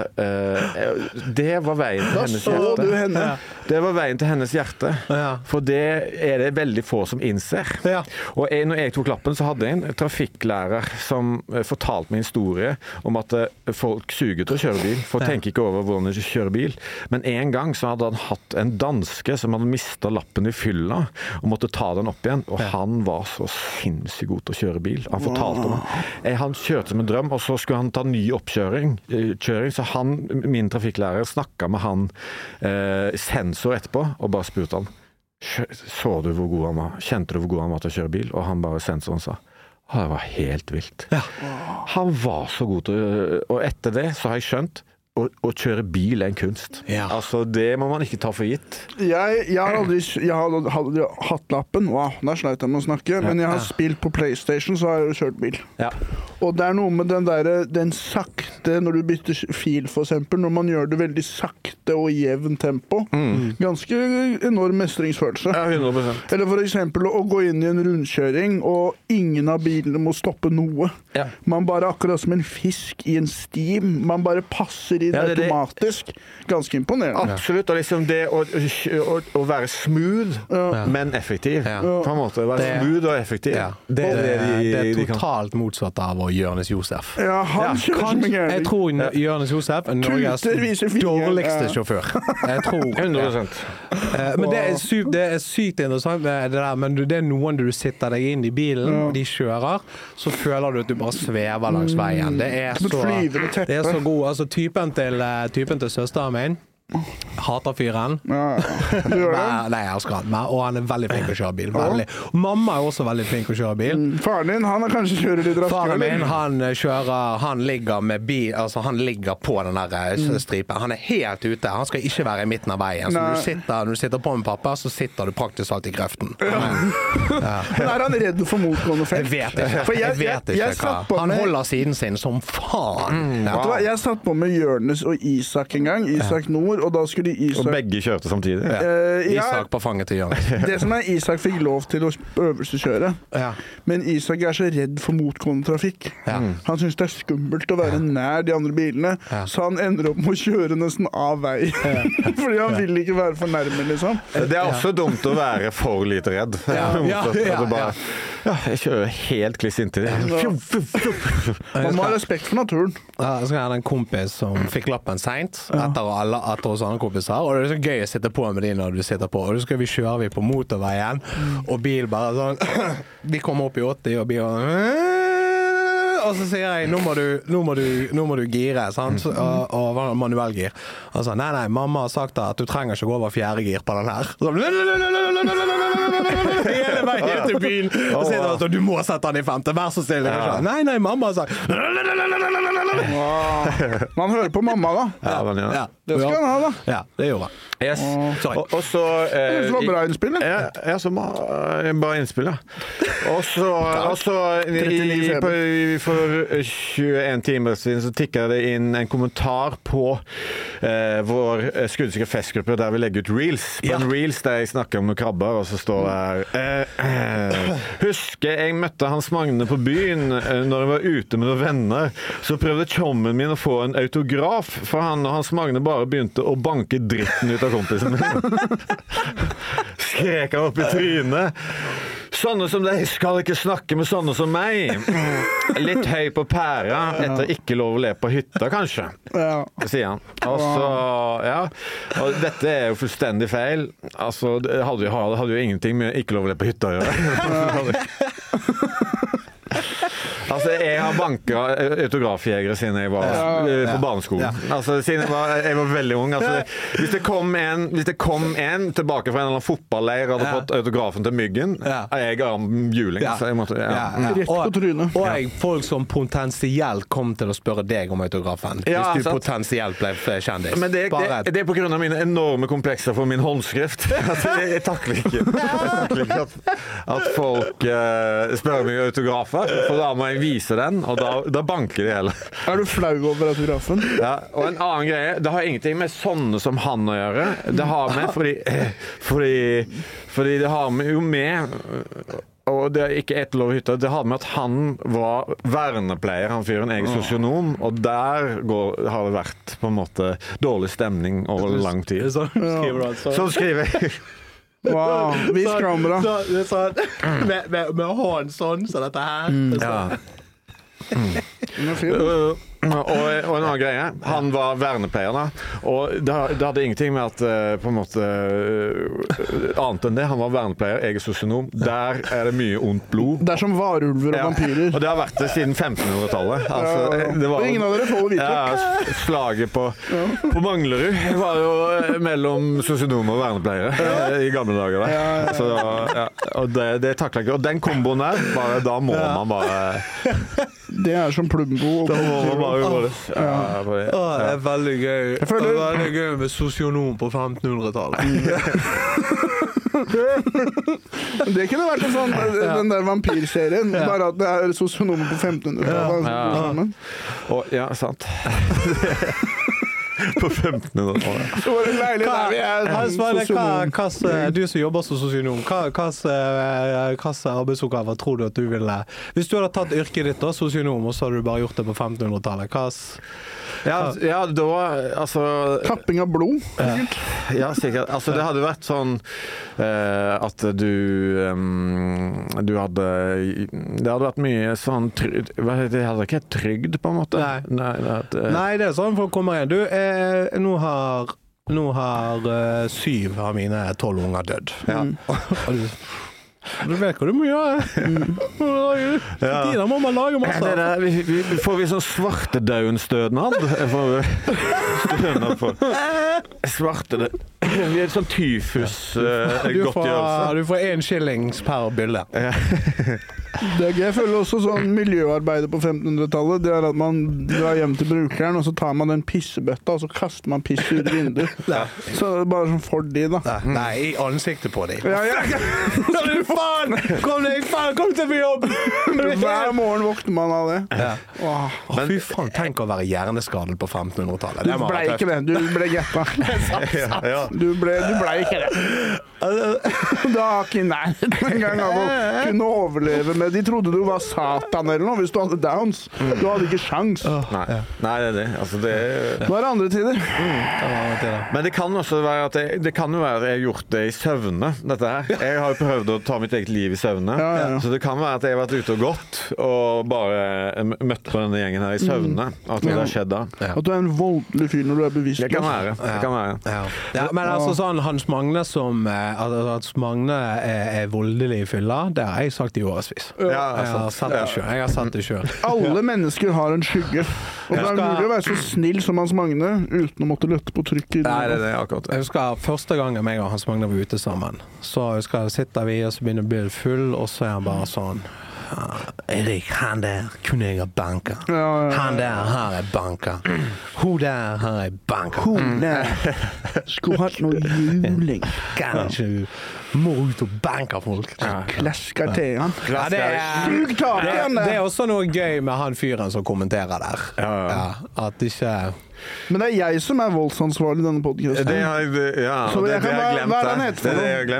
det var veien til hennes hjerte. Det var veien til hennes hjerte. For det er det veldig få som innser. Og når jeg tok lappen, så hadde jeg en trafikklærer som fortalte meg en historie om at folk suger til å kjøre bil. Folk tenker ikke over hvordan de kjører bil. Men en gang så hadde han hatt en danske som hadde mistet lappen i fylla og måtte ta den opp igjen. Og han var så sinnssykt god til å kjøre bil. Han fortalte meg. Han kjørte som en drøm, og så skulle han ta ny oppkjøring, så min trafikklærer snakket med han sensor etterpå, og bare spurte han, så du hvor god han var? Kjente du hvor god han var til å kjøre bil? Og han bare, sensoren sa, det var helt vilt. Han var så god til, og etter det så har jeg skjønt, å kjøre bil er en kunst. Altså, det må man ikke ta for gitt. Jeg har aldri hatt lappen. Wow, der sleit jeg med å snakke. Men jeg har spilt på PlayStation, så har jeg kjørt bil. Og det er noe med den sakte, når du bytter fil for eksempel, når man gjør det veldig sakte og jevn tempo. Ganske enorm mestringsfølelse. 100%. Eller for eksempel å gå inn i en rundkjøring, og ingen av bilene må stoppe noe. Man bare akkurat som en fisk i en stim. Man bare passer inn automatisk. Ganske imponerende. Absolutt, og liksom det å være smooth, men effektiv. På en måte, være smooth og effektiv. Det er totalt motsatt av Jonis Josef. Han kjører som en gærning. Jeg tror Jonis Josef er Norges dårligste sjåfør. Jeg tror 100%. Men det er sykt interessant med det der, men det er noen du sitter deg inn i bilen, de kjører, så føler du at du bare svever langs veien. Det er så god. Altså, typen til søsteren min hater fyren. Du gjør det? Nei, jeg elsker han. Og han er veldig flink å kjøre bil. Og mamma er også veldig flink å kjøre bil. Faren din, han har kanskje kjører litt raskere. Faren min, han ligger med bil, altså han ligger på den der stripen. Han er helt ute. Han skal ikke være i midten av veien. Så når du sitter på med pappa, så sitter du praktisk alt i grøften. Men er han redd for motgående felt? Jeg vet ikke hva. Han holder siden sin som faen. Jeg satt på med Jonis og Isak en gang. Isak Nord. Og da skulle Isak... Og begge kjørte samtidig. Isak på fanget til Jonis. Det som er, Isak fikk lov til å øvelseskjøre. Men Isak er så redd for motgående trafikk. Han synes det er skummelt å være nær de andre bilene, så han ender opp med å kjøre nesten av vei. Fordi han vil ikke være for nærme, liksom. Det er også dumt å være for lite redd. Jeg kjører helt kliss inntil det. Man må ha respekt for naturen. Jeg skal ha en kompis som fikk lappen sent, etter hos andre kompiser, og det er så gøy å sitte på med de når du sitter på, og så skal vi kjøre på motorveien, og bil bare sånn, vi kommer opp i 80, og bilen og så sier jeg, nå må du gire, sant? Og manuellgir. Og så, nei, mamma har sagt at du trenger ikke gå over 4. gir på den her. Så, hele veien til byen. Og sier at du må sette den i 5. Vær så stille. Nei, mamma har sagt. Man hører på mamma da. Ja, det skal han ha da. Ja, det gjorde han. Yes. Sorry. Og så Det var bra innspill, det. Ja, så bare innspill, ja. Og så for 21 timer siden så tikket det inn en kommentar på vår skuddsikre festgruppe der vi legger ut reels. På en reels der jeg snakker om noen krabber, og så står det husker jeg møtte Hans Magne på byen når jeg var ute med noen venner, så prøvde chommen min å få en autograf, for han og Hans Magne bare begynte å banke dritten ut av kompisen min. Skrek han opp i trynet. Sånne som deg skal ikke snakke med sånne som meg. Litt høy på pæra etter ikke lov å le på hytta, kanskje. Ja. Sier han. Og så, og dette er jo fullstendig feil. Altså, det hadde jo ingenting med ikke lov å le på hytta å gjøre. Altså, jeg har banket autografjegere siden jeg var på barneskolen. Altså, siden jeg var veldig ung. Altså, hvis det kom en tilbake fra en eller annen fotballleir og hadde fått autografen til Myggen, jeg ga ham juling. Så jeg måtte, Rett på trynet. Og folk som potensielt kom til å spørre deg om autografen, hvis du potensielt ble kjendis. Men det er på grunn av mine enorme komplekser for min håndskrift. Altså, jeg takler ikke at folk spør meg autografer, for da må jeg vise den, og da banker de heller. Er du flau over autografen? Ja, og en annen greie, det har ingenting med sånne som han å gjøre. Det har med, fordi det har med jo med, og det er ikke ett lov hytta, det har med at han var vernepleier, han fyren, jeg er sosionom, og der har det vært på en måte dårlig stemning over lang tid. Sånn skriver du altså. Sånn skriver jeg. Wow, vis kamera. Med hånd sånn, så dette her. Og en annen greie, han var vernepleier da, og det hadde ingenting med at på en måte annet enn det, han var vernepleier, jeg er sosionom, der er det mye ondt blod. Det er som varulver og vampyrer. Og det har vært det siden 1500-tallet. Altså, det var, ingen av dere får vite. Slaget på Manglerud var jo mellom sosionomer og vernepleiere i gamle dager da. Så, og det takler ikke. Og den komboen der, da må man bare... Det er som Plumbo. Da må man bare gjøre det. Det er veldig gøy. Det er veldig gøy med sosionom på 1500-tallet. Det kunne vært en sånn, den der vampyrserien, bare at det er sosionomer på 1500-tallet. Ja, sant. På 1500-tallet. Så var det leilig der vi er du som jobber som sosionom, hva arbeidsoppgaver tror du at du ville, hvis du hadde tatt yrket ditt da, sosionom, og så hadde du bare gjort det på 1500-tallet, Ja, da, altså... Tapping av blod, sikkert. Ja, sikkert. Altså, det hadde vært sånn at du hadde... Det hadde vært mye sånn... Det hadde ikke et trygd, på en måte. Nei, det er sånn folk kommer inn. Du, nå har 7 av mine 12 unger dødd. Ja. Du vet hva du må gjøre. Da må man lage masse. Får vi sånn svartedaunstønad? Stønad for svartedaun. Vi er sånn tyfus-godtgjørelse. Du får 1 shillings per bilde. Det er gøy. Jeg føler også sånn miljøarbeidet på 1500-tallet, det er at man drar hjem til brukeren, og så tar man den pissebøtta, og så kaster man piss ut vinduet. Så det er bare sånn for de da. Nei, i ansiktet på de. Faen! Kom til jobb! Hver morgen våkner man av det. Fy faen, tenk å være hjerneskadet på 1500-tallet. Du ble ikke det. Du ble getta. Du ble ikke det. Du har ikke nærheten en gang av å kunne overleve med. De trodde du var satan eller noe hvis du hadde downs. Du hadde ikke sjans. Nei, det er det. Altså, det var andre tider. Men det kan også være at det kan jo være at jeg har gjort det i søvne, dette her. Jeg har jo prøvd å ta mitt eget liv i søvne. Så det kan være at jeg har vært ute og gått og bare møtt på denne gjengen her i søvne. At det har skjedd da. At du er en voldelig fyr når du er bevisst. Det kan være. Men altså sånn, Hans Magne at Magne er voldelig i fylla, det har jeg sagt i årevis. Jeg har sett det selv. Alle mennesker har en skygge. Og det er mulig å være så snill som Hans Magne uten å måtte løtte på trykket. Det akkurat. Jeg husker første gangen meg og Hans Magne var ute sammen. Så husker jeg sitter vi og så begynner å bli full, og så er han bare sånn Erik, han der kunne jeg ha banka. Han der har jeg banka. Hun der har jeg banka. Hun der skulle hatt noe juling. Kanskje må ut og banke folk. Klasker til han. Ja, det er også noe gøy med han fyren som kommenterer der. Ja, at ikke... Men det er jeg som er voldsansvarlig i denne podcasten. Det har jeg glemt. Hva er det han heter?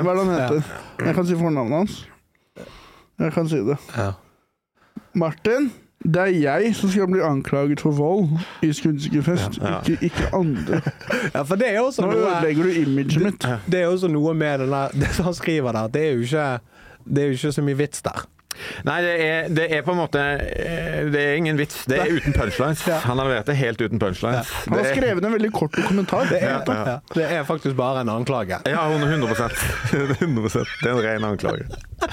Jeg kan si fornavnet hans. Jeg kan si det. Ja. Martin, det er jeg som skal bli anklaget for vold i Skuddsikker-fest, ikke andre. Ja, for det er også Nå ødelegger du imaget mitt. Det er også noe med det som han skriver der. Det er jo ikke så mye vits der. Nei, det er på en måte det er ingen vits. Det er uten punchlines. Han har levert det helt uten punchlines. Han har skrevet en veldig kort kommentar. Det er faktisk bare en anklage. Ja, 100%. 100%. Det er en ren anklage.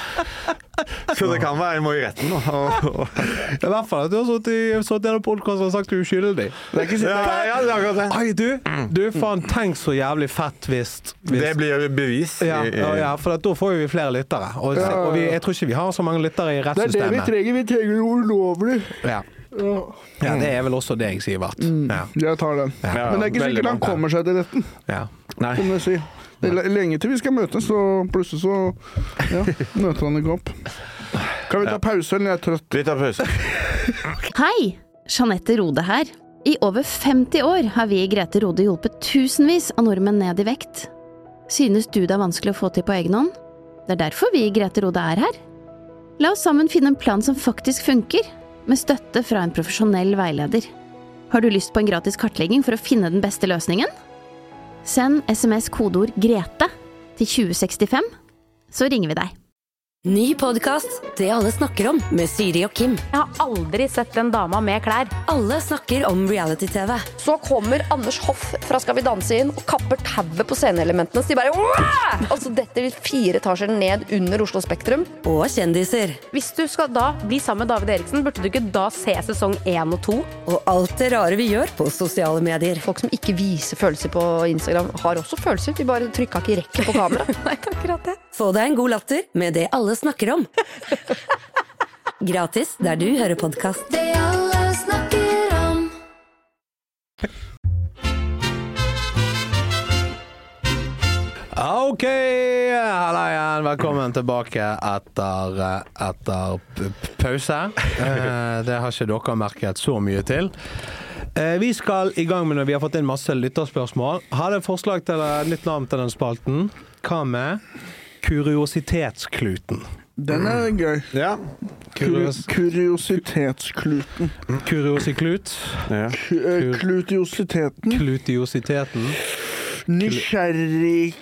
Så det kan være jeg må i retten nå. I hvert fall at du har sittet i denne podcasten og sagt du er uskyldig. Det er ikke sikkert. Ai, du faen, tenk så jævlig fett hvis det blir bevis. Ja, for da får vi flere lyttere. Og jeg tror ikke vi har så mange lyttere i rettssystemet. Det er det vi trenger noe ulovlig. Ja, det er vel også det jeg sier, Vart. Jeg tar den. Men det er ikke sikkert han kommer seg til retten. Nei. Kan jeg si. Det er lenge til vi skal møtes, og plutselig så møter han ikke opp. Kan vi ta pause, eller jeg er trøtt? Vi tar pause. Hei, Jeanette Rode her. I over 50 år har vi i Grete Rode hjulpet tusenvis av nordmenn ned i vekt. Synes du det er vanskelig å få til på egen hånd? Det er derfor vi i Grete Rode er her. La oss sammen finne en plan som faktisk funker, med støtte fra en profesjonell veileder. Har du lyst på en gratis kartlegging for å finne den beste løsningen? Send SMS-kodeord GRETE til 2065, så ringer vi deg. Ny podcast, Det alle snakker om, med Siri og Kim. Jeg har aldri sett en dama med klær. Alle snakker om reality-TV. Så kommer Anders Hoff fra Skal vi danse inn og kapper tauet på sceneelementene, så de bare Wah! Altså detter 4 etasjer ned under Oslo Spektrum. Og kjendiser. Hvis du skal da bli sammen med David Eriksen, burde du ikke da se sesong 1 og 2? Og alt det rare vi gjør på sosiale medier. Folk som ikke viser følelser på Instagram har også følelser, de bare trykka ikke rekke på kamera. Nei, akkurat det. Få deg en god latter med Det alle snakker om. Gratis der du hører podcast. Det alle snakker om. Ok, hallo igjen, velkommen tilbake etter pause. Det har ikke dere merket så mye til. Vi skal i gang med når vi har fått inn masse lytterspørsmål. Har dere forslag til et nytt navn til den spalten? Hva med Kuriositetskluten? Den er gøy. Ja. Kuriositetskluten. Kuriosiklut. Klutiositeten. Klutiositeten. Nysgjerrig...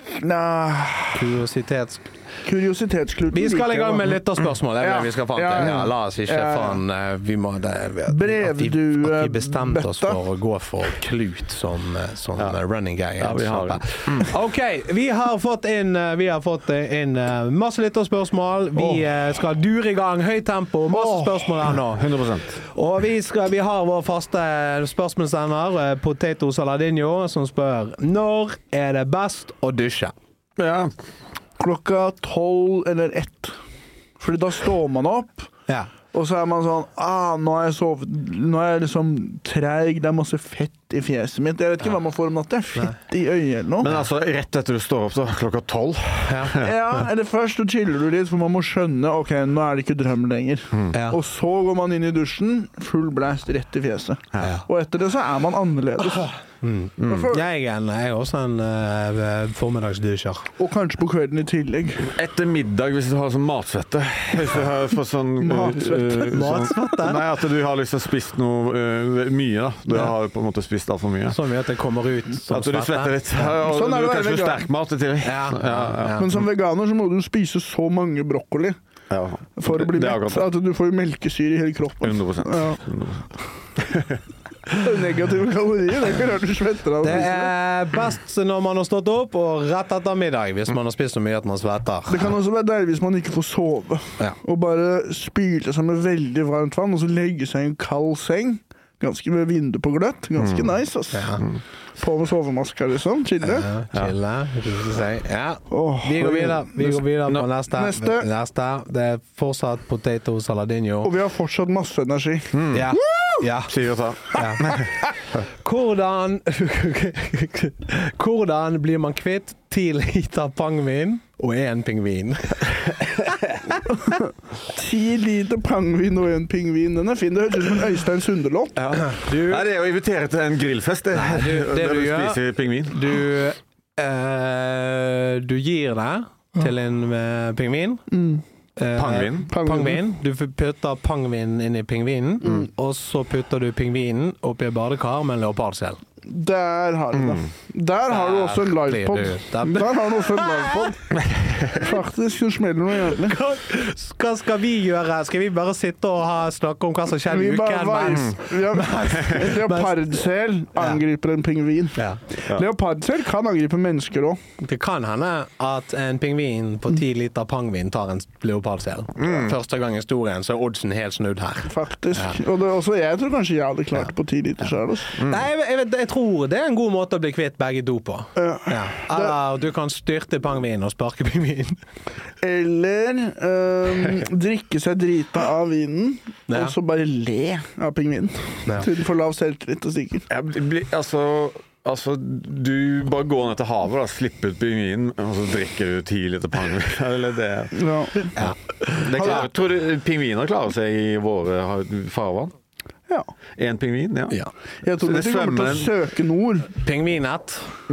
Kuriositetskluten. Vi skal i gang med lytterspørsmål. Det er det vi skal fram til. Ja, la oss ikke faen... Vi må... At vi bestemte oss for å gå for klut som running guy. Ja, vi har det. Ok, vi har fått inn masse lytterspørsmål. Vi skal dure i gang, høyt tempo, masse spørsmål her nå. 100%. Og vi har vår faste spørsmålssender, Potato Saladinho, som spør: når er det best å dusje? Ja. Klokka 12 eller 1. Fordi da står man opp, og så er man sånn, nå har jeg sovet, nå er jeg liksom treig, det er masse fett i fjeset mitt. Jeg vet ikke hva man får om natt, det er fett i øyet eller noe. Men altså, rett etter du står opp så klokka 12. Ja, eller først så chiller du litt, for man må skjønne, ok, nå er det ikke drøm lenger. Og så går man inn i dusjen, full blast rett i fjeset. Og etter det så er man annerledes. Jeg er også en formiddagsdusjer. Og kanskje på kvelden i tillegg. Etter middag, hvis du har sånn matsvette. Hvis du har fått sånn matsvette? Nei, at du har liksom spist noe mye da. Du har på en måte spist alt for mye. Så mye at det kommer ut som at du svetter litt. Og sånn du kanskje sterk mat til. Men som veganer så må du spise så mange brokkoli for å bli mett, at du får melkesyre i hele kroppen. 100%. Negative kalorier, det er ikke rart du svetter av. Det er best når man har stått opp og rett etter middag, hvis man har spist så mye at man svetter. Det kan også være deilig hvis man ikke får sove, og bare spyle seg med veldig varmt vann, og så legge seg i en kald seng Ganske med vindu på gløtt. Ganske nice, ass. På med sovemasker, liksom. Chille. Chille. Ja. Vi går videre på neste. Det fortsatt potato saladinho. Og vi har fortsatt masse energi. Ja. Sier ta. Hvordan blir man kvitt 10 liter pangvin og 1 pingvin? 10 liter pangvin og 1 pingvin. Den fin. Det høres ut som en Øystein Sunde-låt. Nei, det å invitere til en grillfest, det du gjør, spiser pingvin. Du gir det til en pingvin. Pangvin. Du putter pangvin inn i pingvinen, og så putter du pingvinen oppi et badekar med en leopardsel. Der har du det. Der har du også en livepod. Faktisk, så smeller noe jævlig. Hva skal vi gjøre? Skal vi bare sitte og snakke om hva som skjer i uken? En leopardsel angriper en pingvin. Leopardsel kan angripe mennesker også. Det kan hende at en pingvin på 10 liter pangvin tar en leopardsel. Første gang i historien, så er oddsen helt snudd her. Faktisk. Og det, også, jeg tror kanskje jeg hadde klart på 10 liter selv. Nei, jeg tror det er en god måte å bli kvitt begge to på. Eller du kan styrte pangvin og sparke pingvin. Eller drikke seg drita av vinen, og så bare le av pingvinen. Til den får lav selvtillit og sikker. Altså, du bare går ned til havet og slipper ut pingvinen, og så drikker du 10 liter pangvin. Eller det. Tror du pingviner klarer seg i våre farvann? Ja. En pingvin, ja. Jeg tror de kommer til å søke nord. Pingvinet.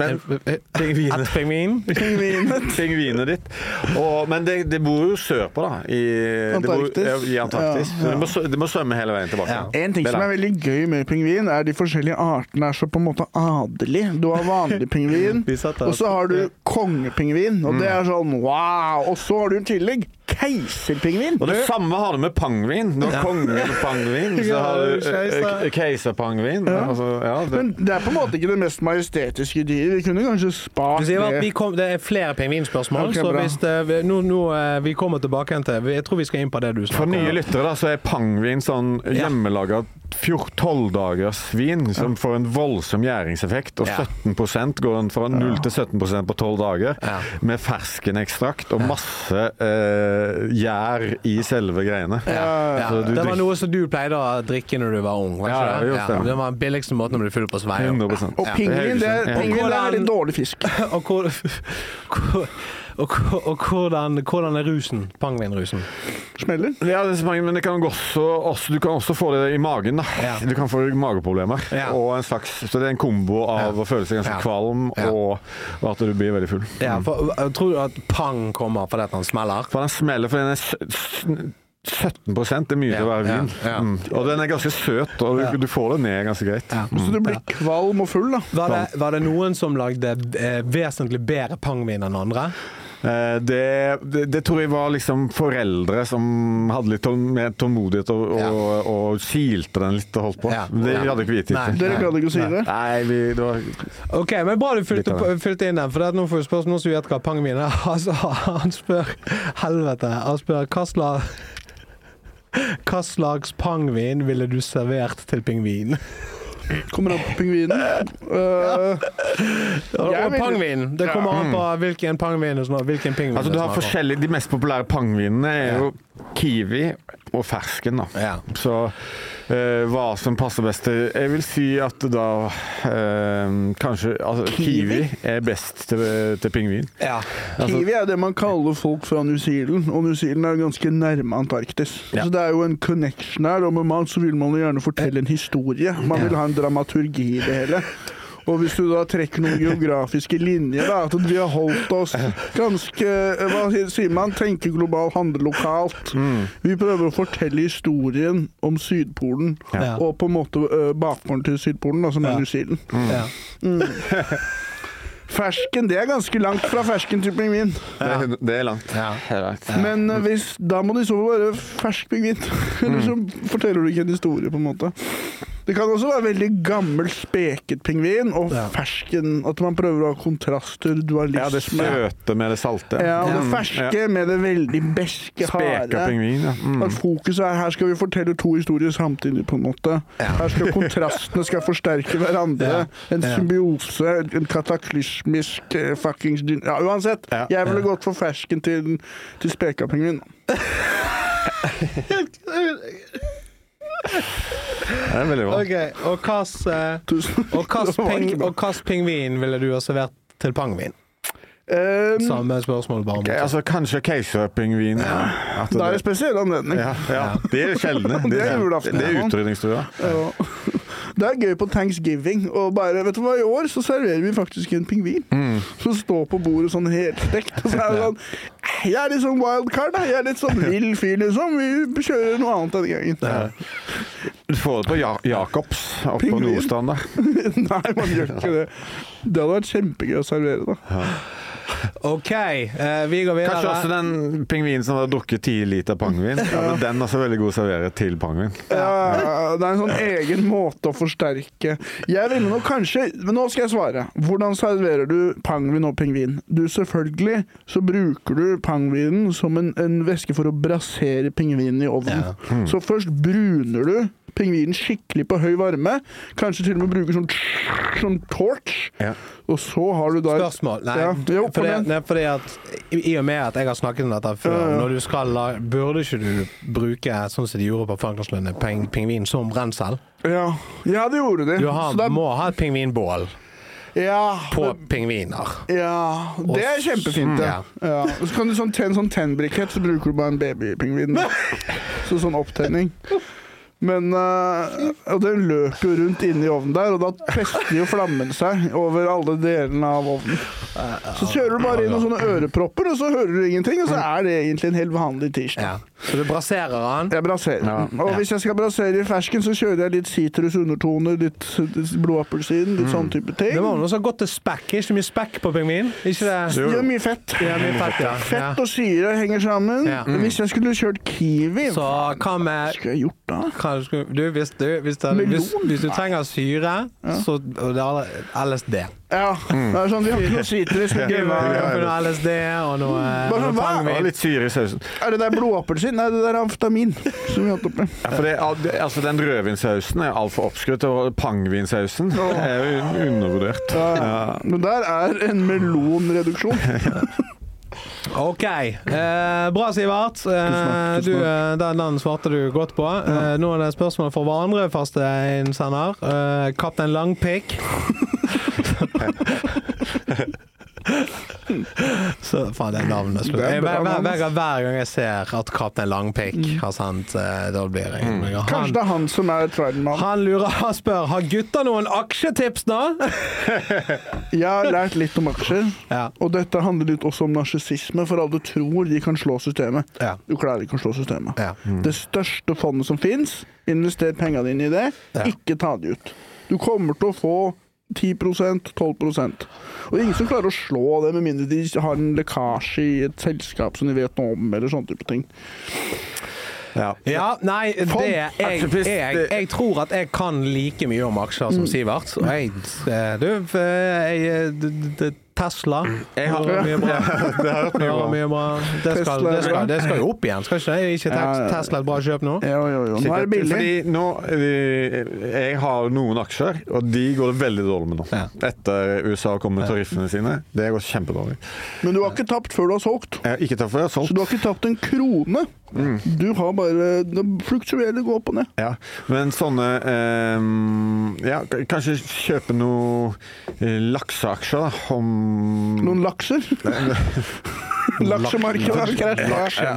Pingvinet ditt. Men det bor jo sør på da. I Antarktis. Det må svømme hele veien tilbake. En ting som er veldig gøy med pingvin er de forskjellige artene er så på en måte adelig. Du har vanlig pingvin, og så har du kongepingvin, og det er sånn wow, og så har du i tillegg keiserpingvin. Og det samme har du med pangvin. Når kongepangvin, så har du keiserpangvin. Men det er på en måte ikke det mest majestetiske dyr. Vi kunne kanskje spart det. Det er flere pingvinspørsmål, så hvis vi kommer tilbake til, jeg tror vi skal inn på det du snakker om. For nye lyttere da, så er pangvin sånn hjemmelaget 12 dagers vin som får en voldsom gjæringseffekt, og 17% går den fra 0 til 17% på 12 dager, med ferskenekstrakt og masse gjær i selve greiene. Det var noe som du pleide å drikke når du var ung, var ikke det? Det var den billigste måten å bli full på svei. 100%. Og pingvin, det er veldig dårlig fisk. Og hvordan er rusen? Pangvinrusen? Smeller? Ja, det er men det kan også, du kan også få det i magen da. Du kan få mageproblemer. Og en slags, så det er en kombo av å føle seg ganske kvalm og at du blir veldig full. Jeg tror at pang kommer fordi at han smeller? For den smeller, for den er 17% er mye til å være vin. Og den er ganske søt, og du får det ned ganske greit. Så du blir kvalm og full da. Var det noen som lagde vesentlig bedre pangvin enn andre? Det tror jeg var liksom foreldre som hadde litt mer tålmodighet og kilte den litt og holdt på. Det hadde ikke vi tid til. Dere gadd ikke å si det? Nei, det var... Ok, men bra du fylte inn den, for nå får vi spørsmål noen som vet hva pangvin er. Altså, han spør hva slags pangvin ville du servert til pingvin? Kommer an på pingvinen. Og pangvin. Det kommer an på hvilken pangvin hvilken pingvin. Altså, du har forskjellige, de mest populære pangvinene er jo kiwi og fersken da. Så hva som passer best til, jeg vil si at da kanskje kiwi er best til pingvin. Kiwi er det man kaller folk fra New Zealand, og New Zealand er ganske nærme Antarktis. Så det er jo en connection her, og med mat så vil man jo gjerne fortelle en historie. Man vil ha en dramaturgi i det hele. Og hvis du da trekker noen geografiske linjer da, at vi har holdt oss ganske, hva sier man, tenke global, handle lokalt. Vi prøver å fortelle historien om Sydpolen, og på en måte bakgården til Sydpolen, da, som er New Zealand. Fersken, det er ganske langt fra fersken til pingvin. Det er langt. Men da må de så være fersk pingvin. Eller så forteller du ikke en historie på en måte. Det kan også være veldig gammel speket pingvin og fersken, at man prøver å ha kontraster, dualisme. Ja, det søte med det salte. Ja, og det ferske med det veldig beske, harde. Speka pingvin, ja. At fokuset her skal vi fortelle 2 historier samtidig på en måte. Her skal kontrastene skal forsterke hverandre. En symbiose, en kataklysmisk fuckings... Ja, uansett. Jeg ville gått for fersken til speka pingvin. Det er veldig bra. Og hvilken pingvin ville du ha servert til pangvin? Samme spørsmål bare om altså, kanskje keiserpingvin. Det er en spesiell anledning. Det er sjeldne. Det er utrydningstrua. Det er gøy på Thanksgiving, og bare, vet du hva, i år så serverer vi faktisk en pingvin som står på bordet sånn helt stekt, og så er det sånn, jeg er litt sånn wildcard, jeg er litt sånn vill fyr liksom, vi kjører noe annet denne gangen. Du får det på Jakobs, oppe på Nordstrand da. Nei, man gjør ikke det. Det hadde vært kjempegøy å servere da. Ok, vi går videre. Kanskje også den pingvinen som har drukket 10 liter pangvin. Den er så veldig god å servere til pangvin. Ja, det er en sånn egen måte å forsterke. Jeg vil nå kanskje, men nå skal jeg svare. Hvordan serverer du pangvin og pingvin? Du selvfølgelig så bruker du pangvinen som en væske for å brasere pingvinen i ovnen. Så først bruner du pingvinen skikkelig på høy varme, kanskje til og med bruker sånn torch, og så har du da... Spørsmål? Nei, fordi at i og med at jeg har snakket om dette før, når du skal burde ikke du bruke, sånn som de gjorde på Frankrikslønne, pingvin som brensel? Ja, det gjorde de. Du må ha et pingvinbål. På pingviner. Ja, det er kjempefint. Så kan du sånn tennbrikett, så bruker du bare en babypingvin. Så sånn opptenning. Men og den løper jo rundt inne i ovnen der, og da fester jo flammen seg over alle delene av ovnen. Så kjører du bare inn noen sånne ørepropper, og så hører du ingenting, og så er det egentlig en helt vanlig tirsdag. Så du braserer den? Jeg braserer den. Og hvis jeg skal brasere i fersken, så kjører jeg litt sitrusundertoner, litt blodappelsin, litt sånn type ting. Det var noe så godt til spekk. Ikke mye spekk på pingvin? Ikke det? Det er mye fett. Fett og syre henger sammen. Hvis jeg skulle kjørt kiwi, hva skulle jeg gjort da? Hvis du trenger syre, så det er LSD. Ja, det er sånn, vi har ikke noe sitrus. Noe LSD og noe pangvin. Og litt syre i sausen. Er det der blodappelsin? Nei, det der er amfetamin som vi har hatt oppi. Altså, den rødvinsausen er alt for oppskrytt, og pangvinsausen er jo undervurdert. Men der er en melonreduksjon. Ok, bra Sivert. Den svarte du godt på. Nå er det spørsmål for andre faste innsender. Kaptein Langpikk. Så faen, det er navnet. Hver gang jeg ser at Kaptein Langpikk har sendt, da blir det kanskje det er han som er trialmann. Han spør, har gutta noen aksjetips da? Jeg har lært litt om aksjer, og dette handler litt også om narsissisme, for alle tror de kan slå systemet. Du klarer ikke å slå systemet. Det største fondet som finnes, invester pengene dine i det, ikke ta det ut. Du kommer til å få 10%, 12%. Og ingen som klarer å slå det, med mindre de har en lekkasje i et selskap som de vet noe om, eller sånne type ting. Nei, jeg tror at jeg kan like mye om aksjer som Sivert. Tesla. Jeg har mye bra. Det skal jo opp igjen, skal ikke det? Ikke Tesla et bra kjøp nå? Jo. Nå er det billig. Fordi jeg har noen aksjer, og de går det veldig dårlig med nå. Etter USA kom med tariffene sine. Det går kjempedårlig. Men du har ikke tapt før du har solgt? Jeg har ikke tapt før jeg har solgt. Så du har ikke tapt en krone? Du har bare fluktuerer, går opp og ned. Ja, men sånne kanskje kjøpe noen lakseaksjer da, noen lakser? Laksemarkedet.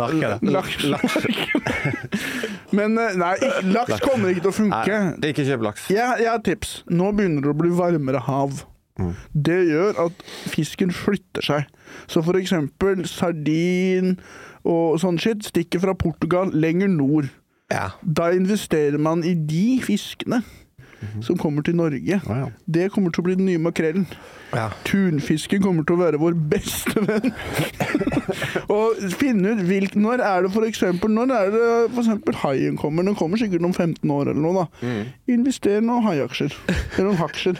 Men nei, laks kommer ikke til å funke. Nei, ikke kjøp laks. Jeg har tips. Nå begynner det å bli varmere hav. Det gjør at fisken flytter seg. Så for eksempel sardin og sånn shit stikker fra Portugal lenger nord. Da investerer man i de fiskene. som kommer til Norge. Det kommer til å bli den nye makrellen. Ja. Tunfisken kommer til å være vår beste venn. Og finne ut når er det for eksempel haien kommer. Den kommer sikkert om 15 år eller noe da. Invester noen haiaksjer. Eller noen haksjer.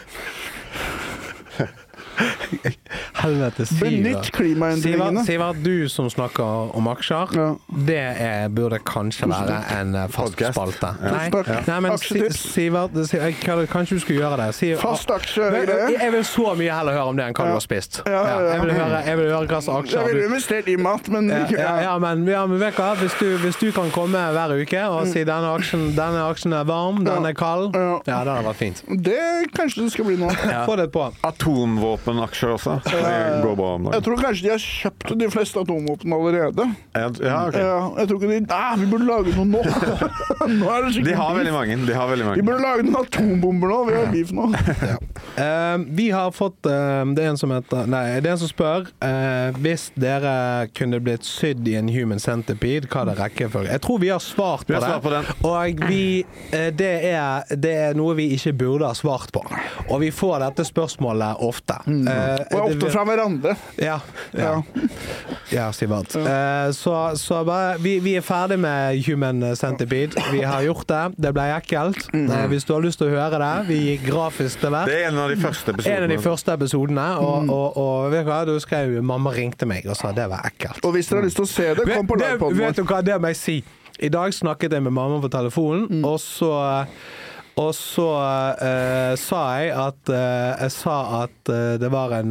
Helvete, Benytt klimaendringene. Sivert, du som snakker om aksjer, det burde kanskje være en fast spalte. Nei, men Sivert, kanskje du skulle gjøre det. Fast aksje-greie. Jeg vil så mye heller høre om det enn hva du har spist. Jeg vil høre hva slags aksjer Jeg vil investere i mat, men men vet du, hvis du kan komme hver uke og si denne aksjen varm, den kald, det hadde vært fint. Det kanskje det skal bli nå. Få det på. Atomvåpenaksjer også. Det går bra om dagen. Jeg tror kanskje de har kjøpt de fleste atomvåpen allerede. Ok. Jeg tror ikke vi burde lage noe nå. Nå er det skikkelig De har veldig mange. Vi burde lage noen atombomber nå. Vi har beef nå. Vi har fått det er en som spør hvis dere kunne blitt sydd i en human centipede, hva det rekker for? Jeg tror vi har svart på det. Og det er noe vi ikke burde ha svart på. Og vi får dette spørsmålet ofte. Og ofte fra hverandre. Ja, Sivert. Så bare, vi er ferdig med human centipede. Vi har gjort det. Det ble ekkelt. Hvis du har lyst til å høre det, vi gikk grafisk til det. Det er en av de første episodene. Og vet du hva, da skrev mamma ringte meg og sa det var ekkelt. Og hvis dere har lyst til å se det, kom på livepodden. Vet du hva, det må jeg si. I dag snakket jeg med mamma på telefonen, og så sa jeg at det var en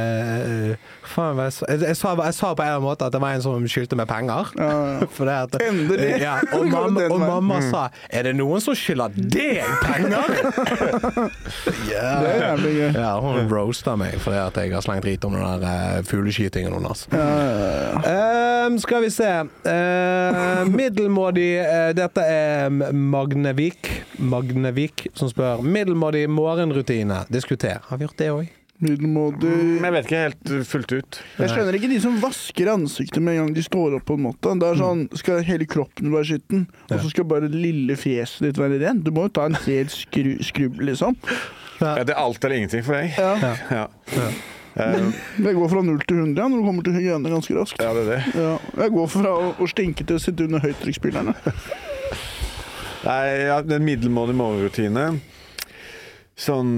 jeg sa på en eller annen måte at det var en som skyldte med penger. For det at, endelig. Og mamma sa, er det noen som skylder deg penger? Det er jævlig gøy. Ja, hun roaster meg fordi at jeg har slengt drit om den der fugleskytingen hennes. Skal vi se. Middelmådig, dette er Magnevik som spør, middelmådig morgenrutine, diskuter. Har vi gjort det også? Middelmådig... Jeg vet ikke helt fullt ut. Jeg skjønner ikke de som vasker ansiktet med en gang de står opp på en måte. Det er sånn, skal hele kroppen være skitten, og så skal bare lille fjeset ditt være rent. Du må jo ta en helt skrubb, liksom. Det er alt eller ingenting for deg. Ja. Jeg går fra 0 til 100 når du kommer til hygiene ganske raskt. Ja, det er det. Ja. Jeg går fra å stinke til å sitte under høytrykksspillerne. Nei, den middelmådige morgenrutine. Sånn...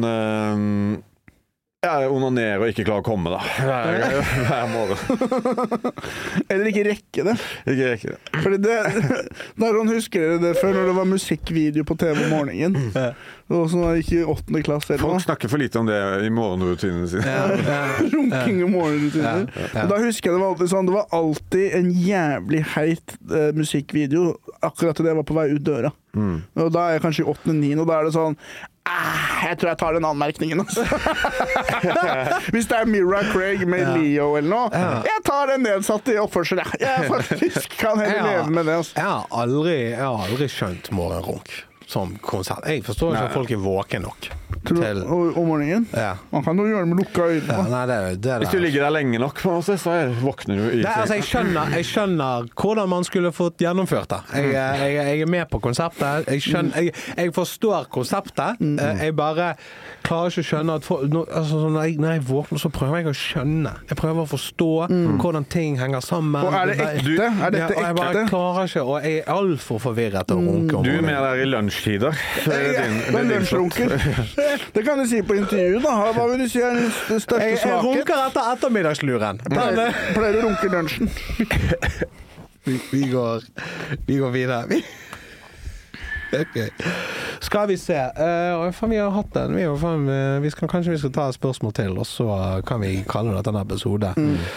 onanere og ikke klare å komme da. Hver morgen. Eller ikke rekke det. Ikke rekke det. Fordi da husker dere det før når det var musikkvideo på TV om morgenen. Og så var det ikke i 8. klasse. Folk snakker for lite om det i morgenrutinene sine. Runking og morgenrutiner. Og da husker jeg det var alltid sånn, det var alltid en jævlig heit musikkvideo akkurat til det var på vei ut døra. Og da er jeg kanskje i 8.-9, og da er det sånn jeg tror jeg tar den anmerkningen altså. Hvis det er Mira Craig med Leo eller noe jeg tar den nedsatte i oppførsel jeg faktisk kan heller leve med det altså. Jeg har aldri skjønt morgenrunk som konsert. Jeg forstår ikke at folk er våken nok til... Om morgenen? Ja. Man kan jo gjøre det med lukka øyne. Ja, hvis du ligger der lenge nok, så våkner du i altså, jeg skjønner hvordan man skulle fått gjennomført det. Jeg er med på konseptet. Jeg forstår konseptet. Jeg bare klarer ikke å skjønne at når jeg våkner, så prøver jeg å skjønne. Jeg prøver å forstå hvordan ting henger sammen. Og er det ekte? Er dette ekte? Jeg bare klarer ikke, og jeg er alt for forvirret til å runke om du er med der i lunsjtider. Lunsjrunker. Det kan du si på intervju da. Hva vil du si er den største svakhet? Jeg runker etter ettermiddagsluren. Pleier du å runke lunsjen? Vi går videre. Okay. Skal vi se. Vi har hatt den. Kanskje vi skal ta et spørsmål til, og så kan vi kalle dette en episode.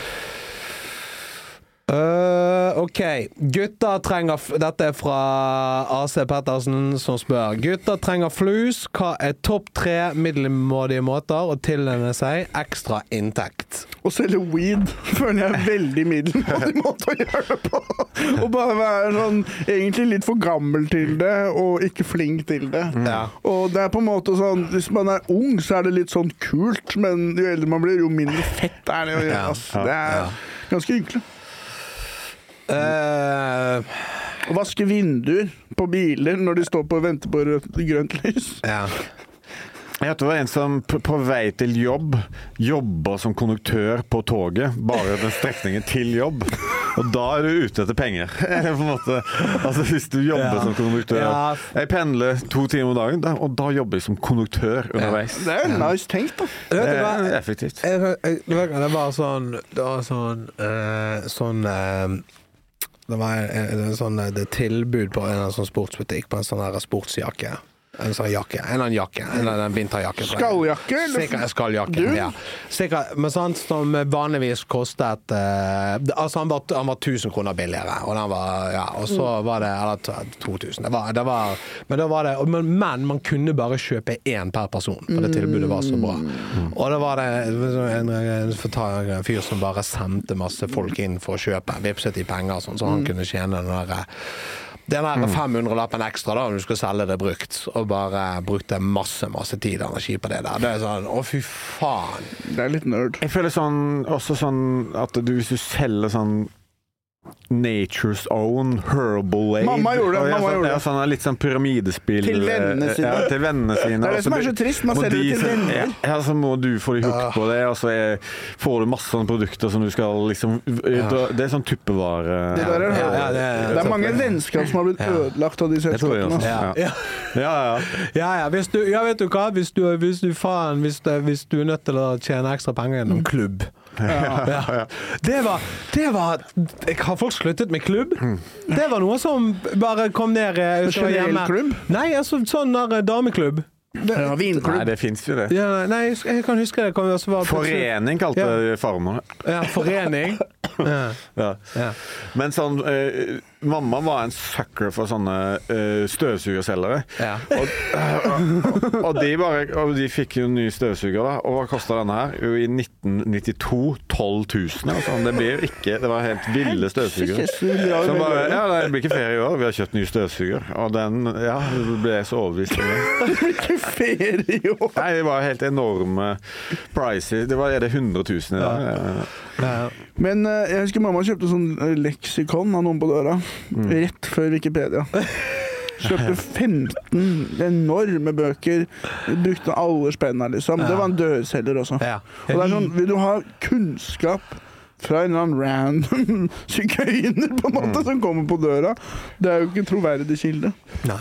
Ok, gutter trenger dette er fra AC Pettersen som spør gutter trenger flus, hva er topp 3 middelmådige måter å tilnærme seg ekstra inntekt? Å selge weed føler jeg er veldig middelmådig måte å gjøre det på og bare være sånn egentlig litt for gammel til det og ikke flink til det og det er på en måte sånn, hvis man er ung så er det litt sånn kult, men jo eldre man blir jo mindre fett er det å gjøre det er ganske ynkelig. Vaske vinduer på biler når de står på og venter på grønt lys. Ja. Jeg hørte det var en som på vei til jobb jobber som konduktør på toget, bare den strekningen til jobb. Og da du ute etter penger. På en måte. Altså hvis du jobber som konduktør. Jeg pendler 2 timer om dagen, og da jobber jeg som konduktør underveis. Det nice tenkt da. Det effektivt. Det var sånn det tilbud på en sånn sportsbutikk på en sånn her sportsjakke. En sånn jakke, en annen jakke, en vinterjakke. Skalljakke? Sikkert skalljakke, ja. Sikkert, men sånn som vanligvis kostet, altså han var 1000 kroner billigere, og den var, ja, og så var det, eller 2000, men da var det, men man kunne bare kjøpe en per person, for det tilbudet var så bra. Og da var det en fyr som bare sendte masse folk inn for å kjøpe, vipset i penger, sånn, så han kunne tjene den der 500-lappen ekstra da, når du skal selge det brukt, og bare brukte masse tid og energi på det der. Det sånn, fy faen. Det litt nerd. Jeg føler også sånn at hvis du selger sånn Nature's Own Herbal Aid. Mamma gjorde det. Ja, sånn litt sånn pyramidespill. Til vennene sine. Ja, til vennene sine. Det det som så trist, man selger det til venner. Ja, så må du få de hook på det, og så får du masse sånne produkter som du skal liksom... Det sånn tuppevare. Det mange vennskap som har blitt ødelagt av de selskapene. Ja, vet du hva? Hvis du er nødt til å tjene ekstra penger gjennom klubb. Det var jeg har folk sluttet med klubb. Det var noe som bare kom ned hjemme. Klubb? Nei, altså sånn der dameklubb. Vinklubb. Nei, det finnes jo det. Ja, nei, jeg kan huske det. Forening kalte farmer. Ja, forening. Ja. Men sånn mamma var en sucker for sånne støvsugerselgere. Ja. Og de fikk jo en ny støvsuger da. Og hva kostet denne her? Jo, i 1992 12 000. Altså. Det var helt ville støvsuger. Så bare, det blir ikke ferie i år. Vi har kjøpt ny støvsuger. Og den, ble jeg så overbevist om det. Det blir ikke ferie i år. Nei, det var helt enorme prices. Det var 100 000 i dag. Men jeg husker mamma kjøpte sånn leksikon av noen på døra. Rett før Wikipedia. Kjøpte 15 enorme bøker. Brukte alle spennene, liksom. Det var en dørselger også. Og det sånn, vil du ha kunnskap fra en eller annen random sigøyner på en måte som kommer på døra? Det jo ikke troverdig kilde. Nei.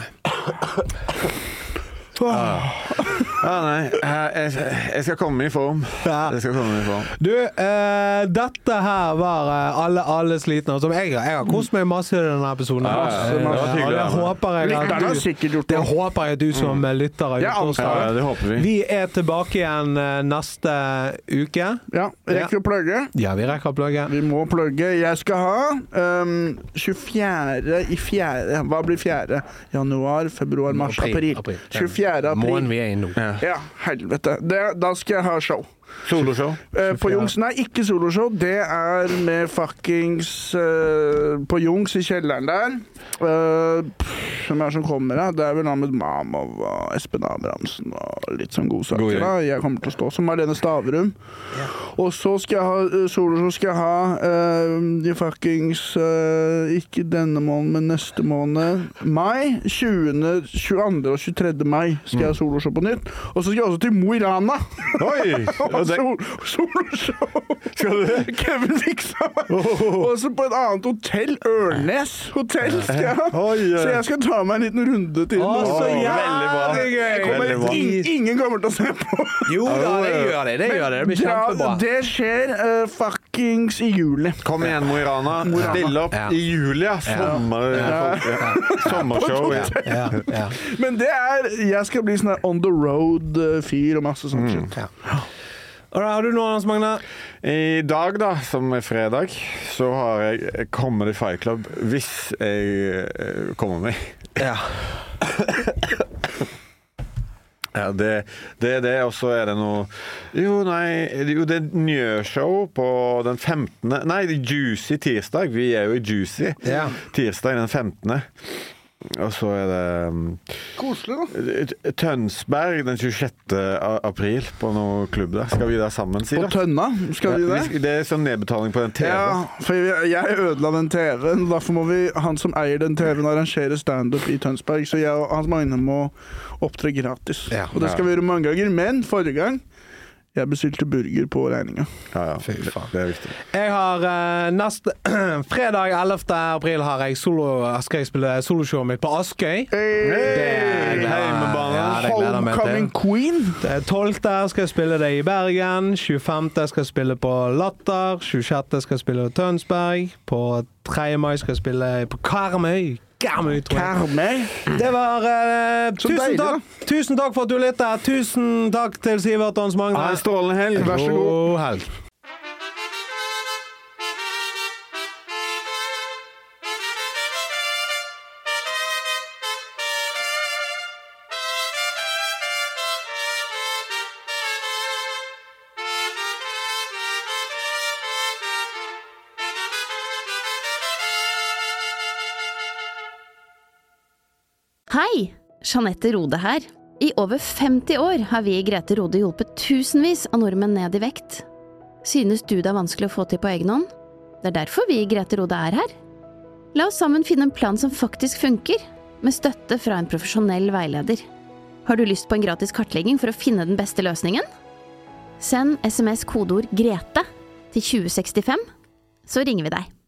Nei, jeg skal komme i form. Du, dette her var alle slitne. Jeg har kost meg masse i denne episoden. Det håper jeg at du som lytter har gjort også. Det håper vi. Vi tilbake igjen neste uke. Ja, rekker å plugge? Ja, vi rekker å plugge. Vi må plugge. Jeg skal ha 24. i 4. Hva blir 4? Januar, februar, mars, april. 24. april. Månen vi i nå. Ja, helvete. Da skal jeg ha show. Soloshow? På Jungs, nei, ikke soloshow. Det med fuckings på Jungs i kjelleren der. Hvem som kommer da? Det vel Ahmed Mamov og Espen Abrahamsen og litt sånn gode saker da. Jeg kommer til å stå som Marlene Stavrum. Og så skal jeg ha soloshow, skal jeg ha de fuckings ikke denne måneden, men neste måned. Mai, 20., 22. og 23. mai skal jeg ha soloshow på nytt. Og så skal jeg også til Mo i Rana. Oi! Soloshow. Skal du? Kevin fiksa meg. Og så på et annet hotell, Ørnes hotell skal jeg ha. Så jeg skal ta meg en liten runde til. Så jævlig gøy. Ingen kommer til å se på. Jo da, det gjør det. Det blir kjempebra. Det skjer fuckings i juli. Kom igjen, Mo i Rana. Stille opp i juli, sommershow. Men det jeg skal bli sånn on the road fyr og masse sånt shit. Har du noe annet, Magne? I dag da, som fredag, så har jeg kommet i Fight Club hvis jeg kommer meg. Ja. Ja, det og så det noe det Njø-show på den 15. Nei, det Juicy tirsdag. Vi jo i Juicy. Tirsdag den 15. Og så det Koselig, da. Tønsberg den 26. april på noen klubb der. Skal vi der sammen, sier På Tønna, skal vi det? Det sånn nedbetaling på den TV. Ja, for jeg ødela den TV-en. Derfor må han som eier den TV-en, arrangere stand-up i Tønsberg. Så jeg og Hans Magne må opptre gratis. Ja. Og det skal vi gjøre mange ganger. Men forrige gang jeg bestilte burger på regninga. Ja, Fy faen. det viktig. Jeg har fredag 11. april skal jeg spille soloshowet mitt på Askøy. Heimebane. Ja, det gleder jeg meg Homecoming til. Queen. Det 12. skal jeg spille det i Bergen. 25. skal jeg spille på Latter. 26. skal jeg spille på Tønsberg. På 3. mai skal jeg spille på Karmøy. Tror jeg. Karmøy. Det var Så deilig, da. tusen takk for at du lyttet. Tusen takk til Sivert og Hans Magne. Ha en strålende helg. Vær så god. God helg. Hei, Jeanette Rode her. I over 50 år har vi i Grete Rode hjulpet tusenvis av nordmenn ned i vekt. Synes du det er vanskelig å få til på egen hånd? Det er derfor vi i Grete Rode er her. La oss sammen finne en plan som faktisk funker, med støtte fra en profesjonell veileder. Har du lyst på en gratis kartlegging for å finne den beste løsningen? Send SMS-kodeord GRETE til 2065, så ringer vi deg.